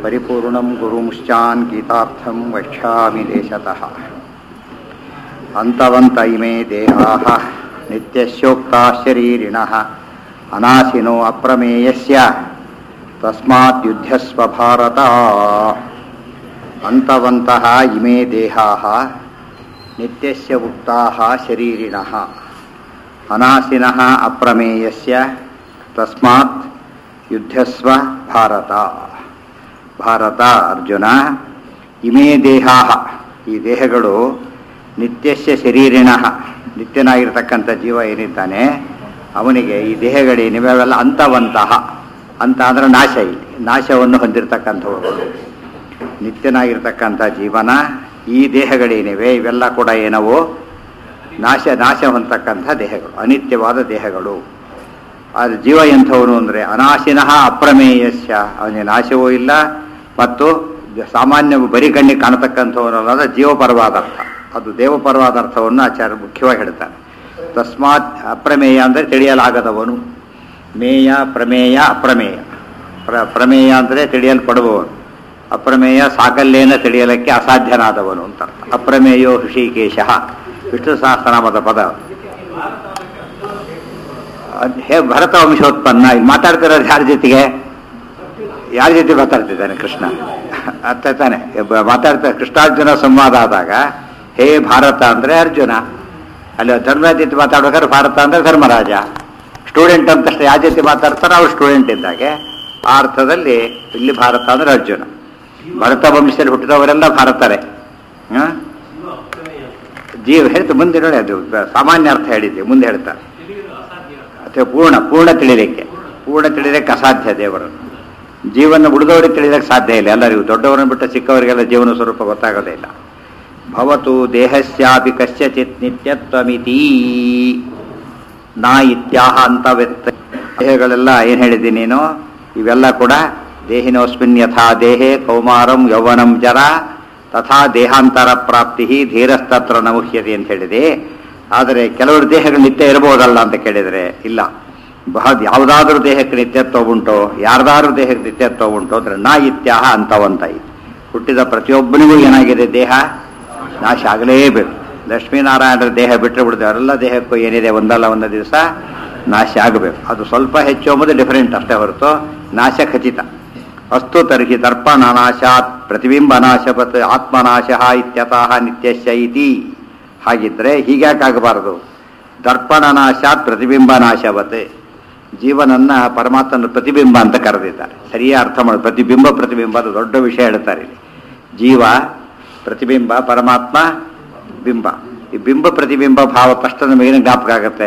ಪರಿಪೂರ್ಣಂ ಗುರುಂಶ್ಚಾನ್ ಗೀತಾರ್ಥಂ ವಕ್ಷ್ಯಾಮಿ ದೇಶತಃ. ಅಂತವಂತ ಇಮೇ ದೇಹಾಃ ನಿತ್ಯಸ್ಯೋಕ್ತಾಃ ಶರೀರಿಣಃ ಅನಾಸಿನೋ ಅಪ್ರಮೇಯಸ್ಯ ತಸ್ಮಾತ್ ಯುದ್ಧಸ್ವ ಭಾರತ. ಅಂತವಂತಹ ಇಮೇ ದೇಹಾಃ ನಿತ್ಯಸ್ಯ ಉಕ್ತಾಃ ಶರೀರಿಣಃ ಅನಾಸಿನಃ ಅಪ್ರಮೇಯಸ್ಯ ತಸ್ಮಾತ್ ಯುದ್ಧಸ್ವ ಭಾರತ. ಭಾರತ ಅರ್ಜುನ, ಇಮೇ ದೇಹಾಃ ಈ ದೇಹಗಳು ನಿತ್ಯಸ್ಯ ಶರೀರಿಣಃ ನಿತ್ಯನಾಗಿರ್ತಕ್ಕಂಥ ಜೀವ ಏನಿದ್ದಾನೆ ಅವನಿಗೆ ಈ ದೇಹಗಳೇನಿವೆ ಅವೆಲ್ಲ ಅಂತವಂತಹ. ಅಂತ ಅಂದರೆ ನಾಶ, ಇಲ್ಲಿ ನಾಶವನ್ನು ಹೊಂದಿರತಕ್ಕಂಥವುಗಳು. ನಿತ್ಯನಾಗಿರ್ತಕ್ಕಂಥ ಜೀವನ ಈ ದೇಹಗಳೇನಿವೆ ಇವೆಲ್ಲ ಕೂಡ ಏನವು ನಾಶ ಹೊಂದತಕ್ಕಂಥ ದೇಹಗಳು, ಅನಿತ್ಯವಾದ ದೇಹಗಳು. ಅದು ಜೀವ ಎಂಥವನು ಅಂದರೆ ಅನಾಶಿನಃ ಅಪ್ರಮೇಯಸ್ಯ, ಅವನಿಗೆ ನಾಶವೂ ಇಲ್ಲ ಮತ್ತು ಸಾಮಾನ್ಯ ಬರಿ ಕಣ್ಣಿಗೆ ಕಾಣತಕ್ಕಂಥವನಲ್ಲದ ಜೀವಪರವಾದ ಅರ್ಥ. ಅದು ದೇವಪರವಾದ ಅರ್ಥವನ್ನು ಆಚಾರ್ಯ ಮುಖ್ಯವಾಗಿ ಹೇಳ್ತಾರೆ. ತಸ್ಮಾತ್ ಅಪ್ರಮೇಯ ಅಂದರೆ ತಿಳಿಯಲಾಗದವನು. ಮೇಯ, ಪ್ರಮೇಯ, ಅಪ್ರಮೇಯ. ಪ್ರಮೇಯ ಅಂದರೆ ತಿಳಿಯಲ್ಪಡುವವನು, ಅಪ್ರಮೇಯ ಸಾಕಲ್ಯೇನ ತಿಳಿಯಲಿಕ್ಕೆ ಅಸಾಧ್ಯನಾದವನು ಅಂತ ಅರ್ಥ. ಅಪ್ರಮೇಯೋ ಹೃಷಿಕೇಶಃ ವಿಷ್ಣು ಸಹಸ್ರನಾಮದ ಪದ. ಹೇ ಭರತ ವಂಶೋತ್ಪನ್ನ. ಇಲ್ಲಿ ಮಾತಾಡ್ತಿರೋದು ಯಾರ ಜೊತೆಗೆ ಮಾತಾಡ್ತಿದ್ದಾನೆ ಕೃಷ್ಣ ಅರ್ಥ ತಾನೆ. ಮಾತಾಡ್ತಾ ಕೃಷ್ಣಾರ್ಜುನ ಸಂವಾದ ಆದಾಗ ಹೇ ಭಾರತ ಅಂದರೆ ಅರ್ಜುನ, ಅಲ್ಲಿ ಧರ್ಮರಾಜ ಜೊತೆ ಮಾತಾಡ್ಬೇಕಾದ್ರೆ ಭಾರತ ಅಂದರೆ ಧರ್ಮರಾಜ. ಸ್ಟೂಡೆಂಟ್ ಅಂತ ಯಾವ ಜೊತೆ ಮಾತಾಡ್ತಾರೋ ಅವ್ರು ಸ್ಟೂಡೆಂಟ್ ಇದ್ದಾಗೆ. ಆ ಅರ್ಥದಲ್ಲಿ ಇಲ್ಲಿ ಭಾರತ ಅಂದರೆ ಅರ್ಜುನ. ಭರತ ವಂಶದಲ್ಲಿ ಹುಟ್ಟಿದವರೆಲ್ಲ ಭಾರತರೇ. ಜೀವ ಹೇಳ್ತು ಮುಂದೆ ನೋಡಿ, ಅದು ಸಾಮಾನ್ಯ ಅರ್ಥ ಹೇಳಿದ್ದೆ, ಮುಂದೆ ಹೇಳ್ತಾರೆ ಅಥವಾ ಪೂರ್ಣ ತಿಳಿಲಿಕ್ಕೆ ಅಸಾಧ್ಯ ದೇವರನ್ನು. ಜೀವನ ಉಳಿದವರಿಗೆ ತಿಳಿದಕ್ಕೆ ಸಾಧ್ಯ ಇಲ್ಲ. ಎಲ್ಲರಿಗೂ ದೊಡ್ಡವರನ್ನು ಬಿಟ್ಟು ಚಿಕ್ಕವರಿಗೆಲ್ಲ ಜೀವನ ಸ್ವರೂಪ ಗೊತ್ತಾಗೋದೇ ಇಲ್ಲ. ಭವತು ದೇಹಸ್ಯಾಪಿ ಕಸ್ಯಚಿತ್ ನಿತ್ಯತ್ವಮಿತಿ ನಾ ಇತ್ಯಾಹ ಅಂತವೆತ್ತ. ದೇಹಗಳೆಲ್ಲ ಏನು ಹೇಳಿದ್ದೀನಿ ನೀನು, ಇವೆಲ್ಲ ಕೂಡ ದೇಹಿನೋಸ್ಮಿನ್ ಯಥಾ ದೇಹೇ ಕೌಮಾರಂ ಯೌವನಂ ಜರ ತಥಾ ದೇಹಾಂತರ ಪ್ರಾಪ್ತಿ ಧೀರಸ್ತತ್ರ ನಮುಹ್ಯತೆ ಅಂತ ಹೇಳಿದೆ. ಆದರೆ ಕೆಲವರು ದೇಹಗಳು ನಿತ್ಯ ಇರಬಹುದಲ್ಲ ಅಂತ ಕೇಳಿದರೆ ಇಲ್ಲ. ಯಾವುದಾದ್ರೂ ದೇಹಕ್ಕೆ ನಿತ್ಯತ್ವ ಉಂಟೋ, ಯಾರ್ದಾದ್ರೂ ದೇಹಕ್ಕೆ ನಿತ್ಯತ್ವ ಉಂಟೋ ಅಂದರೆ ನಾ ಇತ್ಯಾಹ ಅಂತವಂತ. ಹುಟ್ಟಿದ ಪ್ರತಿಯೊಬ್ಬನಿಗೂ ಏನಾಗಿದೆ, ದೇಹ ನಾಶ ಆಗಲೇಬೇಕು. ಲಕ್ಷ್ಮೀನಾರಾಯಣರ ದೇಹ ಬಿಟ್ಟರೆ ಬಿಡಿದೆ ಅವರೆಲ್ಲ ದೇಹಕ್ಕೂ ಏನಿದೆ ಒಂದಲ್ಲ ಒಂದು ದಿವಸ ನಾಶ ಆಗಬೇಕು. ಅದು ಸ್ವಲ್ಪ ಹೆಚ್ಚು ಎಂಬುದು ಡಿಫರೆಂಟ್ ಅಷ್ಟೇ ಹೊರತು ನಾಶ ಖಚಿತ. ಅಸ್ತು ತರ್ಹಿ ದರ್ಪಣನಾಶಾತ್ ಪ್ರತಿಬಿಂಬ ನಾಶವತ್ ಆತ್ಮನಾಶ ಇತ್ಯತಃ ನಿತ್ಯಸ್ಯ ಇತಿ. ಹಾಗಿದ್ರೆ ಹೀಗ್ಯಾಕಾಗಬಾರದು. ದರ್ಪಣನಾಶಾತ್ ಪ್ರತಿಬಿಂಬ ನಾಶವತ್, ಜೀವನನ್ನ ಪರಮಾತ್ಮನ ಪ್ರತಿಬಿಂಬ ಅಂತ ಕರೆದಿದ್ದಾರೆ. ಸರಿಯಾಗಿ ಅರ್ಥ ಮಾಡಿ. ಪ್ರತಿಬಿಂಬ ಅದು ದೊಡ್ಡ ವಿಷಯ ಹೇಳ್ತಾರೆ ಇಲ್ಲಿ. ಜೀವ ಪ್ರತಿಬಿಂಬ, ಪರಮಾತ್ಮ ಬಿಂಬ. ಈ ಬಿಂಬ ಪ್ರತಿಬಿಂಬ ಭಾವ ಫಸ್ಟ್ ನಮಗೇನು ಜ್ಞಾಪಕ ಆಗುತ್ತೆ.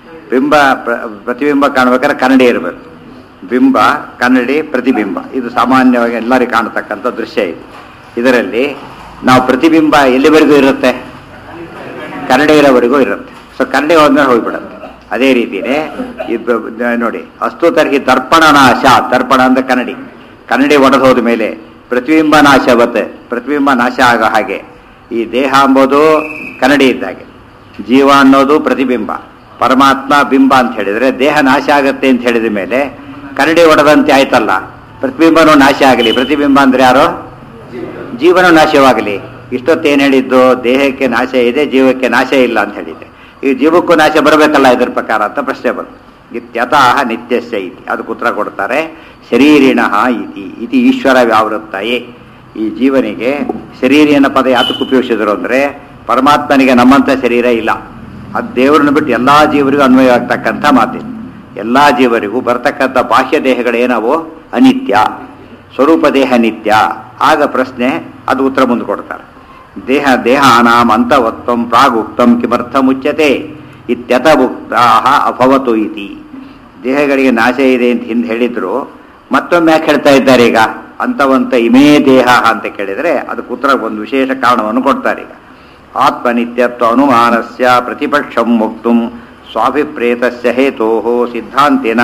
ಪ್ರತಿಬಿಂಬ ಕಾಣ್ಬೇಕಾದ್ರೆ ಕನ್ನಡಿ ಇರಬೇಕು. ಬಿಂಬ, ಕನ್ನಡಿ, ಪ್ರತಿಬಿಂಬ ಇದು ಸಾಮಾನ್ಯವಾಗಿ ಎಲ್ಲರಿಗೂ ಕಾಣತಕ್ಕಂಥ ದೃಶ್ಯ ಇದು. ಇದರಲ್ಲಿ ನಾವು ಪ್ರತಿಬಿಂಬ ಎಲ್ಲಿವರೆಗೂ ಇರುತ್ತೆ, ಕನ್ನಡಿ ಇರೋವರೆಗೂ ಇರುತ್ತೆ. ಸೊ ಕನ್ನಡಿ ಹೋದ್ಮೇಲೆ ಹೋಗ್ಬಿಡುತ್ತೆ. ಅದೇ ರೀತಿಯೇ ನೋಡಿ, ಅಸ್ತು ತರ್ಹಿ ದರ್ಪಣನಾಶ. ದರ್ಪಣ ಅಂದ್ರೆ ಕನ್ನಡಿ ಒಡೆದು ಹೋದ ಮೇಲೆ ಪ್ರತಿಬಿಂಬ ನಾಶವತ್ತೆ, ಪ್ರತಿಬಿಂಬ ನಾಶ ಆಗೋ ಹಾಗೆ ಈ ದೇಹ ಅಂಬೋದು ಕನ್ನಡಿ ಇದ್ದಾಗೆ, ಜೀವ ಅನ್ನೋದು ಪ್ರತಿಬಿಂಬ, ಪರಮಾತ್ಮ ಬಿಂಬ ಅಂತ ಹೇಳಿದರೆ ದೇಹ ನಾಶ ಆಗತ್ತೆ ಅಂತ ಹೇಳಿದ ಮೇಲೆ ಕನ್ನಡಿ ಒಡೆದಂತೆ ಆಯ್ತಲ್ಲ. ಪ್ರತಿಬಿಂಬನೂ ನಾಶ ಆಗಲಿ, ಪ್ರತಿಬಿಂಬ ಅಂದ್ರೆ ಯಾರೋ ಜೀವನ ನಾಶವಾಗಲಿ. ಇಷ್ಟೊತ್ತೇನು ಹೇಳಿದ್ದು, ದೇಹಕ್ಕೆ ನಾಶ ಇದೆ, ಜೀವಕ್ಕೆ ನಾಶ ಇಲ್ಲ ಅಂತ ಹೇಳಿದೆ. ಈ ಜೀವಕ್ಕೂ ನಾಶ ಬರಬೇಕಲ್ಲ ಇದರ ಪ್ರಕಾರ ಅಂತ ಪ್ರಶ್ನೆ ಬಂತು. ಇತ್ಯತಃ ನಿತ್ಯಸ್ಯ ಇತಿ. ಅದಕ್ಕೆ ಉತ್ತರ ಕೊಡ್ತಾರೆ, ಶರೀರಿಣಃ ಇತಿ ಈಶ್ವರ ವ್ಯಾವೃತ್ತಯೇ. ಈ ಜೀವನಿಗೆ ಶರೀರಿ ಅನ್ನೋ ಪದ ಯಾತಕ್ಕೆ ಉಪಯೋಗಿಸಿದ್ರು ಅಂದರೆ ಪರಮಾತ್ಮನಿಗೆ ನಮ್ಮಂಥ ಶರೀರ ಇಲ್ಲ. ಅದು ದೇವರನ್ನು ಬಿಟ್ಟು ಎಲ್ಲ ಜೀವರಿಗೂ ಅನ್ವಯವಾಗ್ತಕ್ಕಂಥ ಮಾತಿದೆ. ಎಲ್ಲ ಜೀವರಿಗೂ ಬರ್ತಕ್ಕಂಥ ಬಾಹ್ಯ ದೇಹಗಳೇನವು ಅನಿತ್ಯ, ಸ್ವರೂಪ ದೇಹ ನಿತ್ಯ. ಆಗ ಪ್ರಶ್ನೆ, ಅದು ಉತ್ತರ ಮುಂದೆ ಕೊಡ್ತಾರೆ. ದೇಹಾನಾಂ ಅಂತವತ್ವಂ ಪ್ರಾಗುಕ್ತಂ ಕಿಮರ್ಥಮುಚ್ಯತೆ ಇತ್ಯತ ಉಕ್ತಾಹ ಅಭವತು ಇತಿ. ದೇಹಗಳಿಗೆ ನಾಶ ಇದೆ ಅಂತ ಹಿಂದೆ ಹೇಳಿದ್ರು, ಮತ್ತೊಮ್ಮೆ ಯಾಕೆ ಹೇಳ್ತಾ ಇದ್ದಾರೆ ಈಗ ಅಂತವಂತ ಇಮೇ ದೇಹ ಅಂತ ಕೇಳಿದರೆ ಅದಕ್ಕೆ ಉತ್ತರ ಒಂದು ವಿಶೇಷ ಕಾರಣವನ್ನು ಕೊಡ್ತಾರೆ. ಈಗ ಆತ್ಮನಿತ್ಯತ್ವ ಅನುಮಾನಸ್ಯ ಪ್ರತಿಪಕ್ಷಂ ಮುಕ್ತುಂ ಸ್ವಾಭಿಪ್ರೇತಸ್ಯ ಹೇತೋಃ ಸಿದ್ಧಾಂತಿನ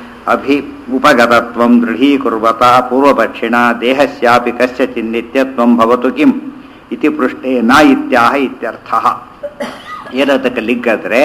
ಉಪಗತತ್ವಂ ದೃಢೀಕುರ್ವತ ಪೂರ್ವಪಕ್ಷಿಣ ದೇಹಸ್ಯಾಪಿ ಕಸ್ಯಚಿನ್ ನಿತ್ಯತ್ವಂ ಭವತು ಕಿಂ ಇತಿ ಪೃಷ್ಠೆ ನ ಇತ್ಯಾಹ ಇತ್ಯರ್ಥಃ. ಏನದಕ್ಕೆ ಲಿಗ್ಗದ್ರೆ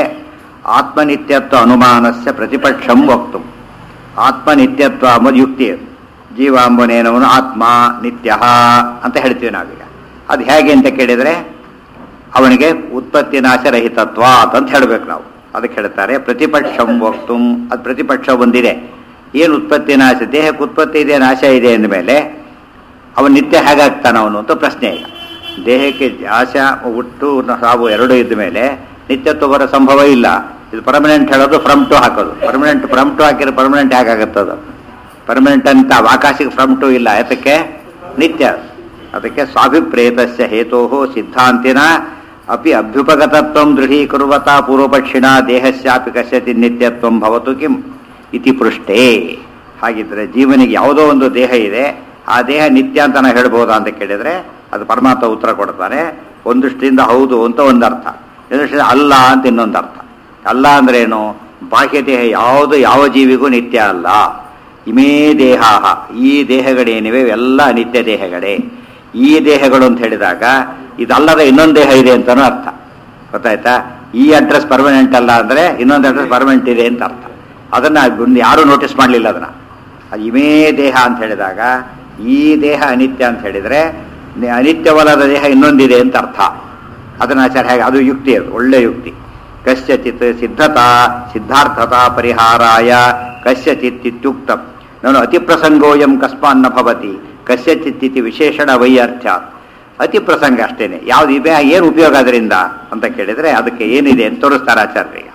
ಆತ್ಮನಿತ್ಯತ್ವ ಅನುಮಾನಸ್ಯ ಪ್ರತಿಪಕ್ಷಂ ವಕ್ತು. ಆತ್ಮನಿತ್ಯತ್ವ ಅಂಬುದು ಯುಕ್ತಿ. ಜೀವಾಂಬನೇನವನು ಆತ್ಮ ನಿತ್ಯ ಅಂತ ಹೇಳ್ತೀವಿ ನಾವೀಗ. ಅದು ಹೇಗೆ ಅಂತ ಕೇಳಿದರೆ ಅವನಿಗೆ ಉತ್ಪತ್ತಿ ನಾಶರಹಿತತ್ವ ಅಂತ ಹೇಳಬೇಕು ನಾವು. ಅದಕ್ಕೆ ಹೇಳ್ತಾರೆ ಪ್ರತಿಪಕ್ಷಂ ವಕ್ತು. ಅದು ಪ್ರತಿಪಕ್ಷ ಒಂದಿದೆ. ಏನು ಉತ್ಪತ್ತಿ ನಾಶ, ದೇಹಕ್ಕೆ ಉತ್ಪತ್ತಿ ಇದೆ ನಾಶ ಇದೆ ಅಂದಮೇಲೆ ಅವನು ನಿತ್ಯ ಹೇಗಾಗ್ತಾನ ಅವನು ಅಂತ ಪ್ರಶ್ನೆ. ಈಗ ದೇಹಕ್ಕೆ ನಾಶ ಹುಟ್ಟು ಸಾವು ಎರಡೂ ಇದ್ದ ಮೇಲೆ ನಿತ್ಯತ್ವ ಬರೋ ಸಂಭವ ಇಲ್ಲ. ಇದು ಪರ್ಮನೆಂಟ್ ಹೇಳೋದು ಫ್ರಮ್ ಟು ಹಾಕೋದು. ಪರ್ಮನೆಂಟ್ ಫ್ರಮ್ ಟು ಹಾಕಿದ್ರೆ ಪರ್ಮನೆಂಟ್ ಹೇಗಾಗುತ್ತದು? ಪರ್ಮನೆಂಟ್ ಅಂತ ಆಕಾಶಕ್ಕೆ ಫ್ರಮ್ ಟು ಇಲ್ಲ. ಯಾತಕ್ಕೆ? ನಿತ್ಯ. ಅದಕ್ಕೆ ಸ್ವಾಭಿಪ್ರೇತಸ್ಯ ಹೇತೋ ಸಿದ್ಧಾಂತಿನ ಅಪಿ ಅಭ್ಯುಪಗತತ್ವ ದೃಢೀಕುರ್ವತ ಪೂರ್ವಪಕ್ಷಿಣ ದೇಹಸ್ಯಾಪಿ ಕಸ್ಯತಿ ನಿತ್ಯತ್ವಂ ಭವತು ಕಿಂ ಇತಿ ಪೃಷ್ಟೇ. ಹಾಗಿದ್ರೆ ಜೀವನಿಗೆ ಯಾವುದೋ ಒಂದು ದೇಹ ಇದೆ, ಆ ದೇಹ ನಿತ್ಯ ಅಂತ ನಾವು ಹೇಳ್ಬೋದಾ ಅಂತ ಕೇಳಿದರೆ ಅದು ಪರಮಾತ್ಮ ಉತ್ತರ ಕೊಡ್ತಾನೆ. ಒಂದು ದೃಷ್ಟಿಯಿಂದ ಹೌದು ಅಂತ ಒಂದು ಅರ್ಥ, ಇನ್ನೊಂದು ದೃಷ್ಟಿಯಿಂದ ಅಲ್ಲ ಅಂತ ಇನ್ನೊಂದು ಅರ್ಥ. ಅಲ್ಲ ಅಂದ್ರೆ ಏನು? ಬಾಹ್ಯ ದೇಹ ಯಾವುದು ಯಾವ ಜೀವಿಗೂ ನಿತ್ಯ ಅಲ್ಲ. ಇಮೇ ದೇಹ, ಈ ದೇಹಗಳೇನಿವೆ ಎಲ್ಲ ನಿತ್ಯ ದೇಹಗಳೇ. ಈ ದೇಹಗಳು ಅಂತ ಹೇಳಿದಾಗ ಇದಲ್ಲದ ಇನ್ನೊಂದು ದೇಹ ಇದೆ ಅಂತನೂ ಅರ್ಥ. ಗೊತ್ತಾಯ್ತಾ? ಈ ಅಡ್ರೆಸ್ ಪರ್ಮನೆಂಟ್ ಅಲ್ಲ ಅಂದರೆ ಇನ್ನೊಂದು ಅಡ್ರೆಸ್ ಪರ್ಮನೆಂಟ್ ಇದೆ ಅಂತ ಅರ್ಥ. ಅದನ್ನು ಯಾರೂ ನೋಟಿಸ್ ಮಾಡಲಿಲ್ಲ. ಅದನ್ನು ಅದು ಇಮೇ ದೇಹ ಅಂತ ಹೇಳಿದಾಗ ಈ ದೇಹ ಅನಿತ್ಯ ಅಂತ ಹೇಳಿದರೆ ಅನಿತ್ಯವಲ್ಲದ ದೇಹ ಇನ್ನೊಂದಿದೆ ಅಂತ ಅರ್ಥ. ಅದನ್ನು ಆಚಾರ ಹೇಗೆ? ಅದು ಯುಕ್ತಿ, ಅದು ಒಳ್ಳೆ ಯುಕ್ತಿ. ಕಸ್ಯಚಿತ್ ಸಿದ್ಧತಾ ಸಿದ್ಧಾರ್ಥತಾ ಪರಿಹಾರಾಯ ಕಸ್ಯಚಿತ್ ಇತ್ಯುಕ್ತಂ ನಾನು ಅತಿಪ್ರಸಂಗೋಯಂ ಕಸ್ಮಾನ್ನ ಭವತಿ ಕಸ್ಯಚಿತ್ ಇತಿ ವಿಶೇಷಣ ವೈಯರ್ಥ್ಯಾತ್. ಅತಿ ಪ್ರಸಂಗ ಅಷ್ಟೇನೆ. ಯಾವ್ದು ಇದೆ, ಏನು ಉಪಯೋಗ ಅದರಿಂದ ಅಂತ ಕೇಳಿದರೆ ಅದಕ್ಕೆ ಏನಿದೆ ಅಂತ ತೋರಿಸ್ತಾರೆ ಆಚಾರ್ಯ.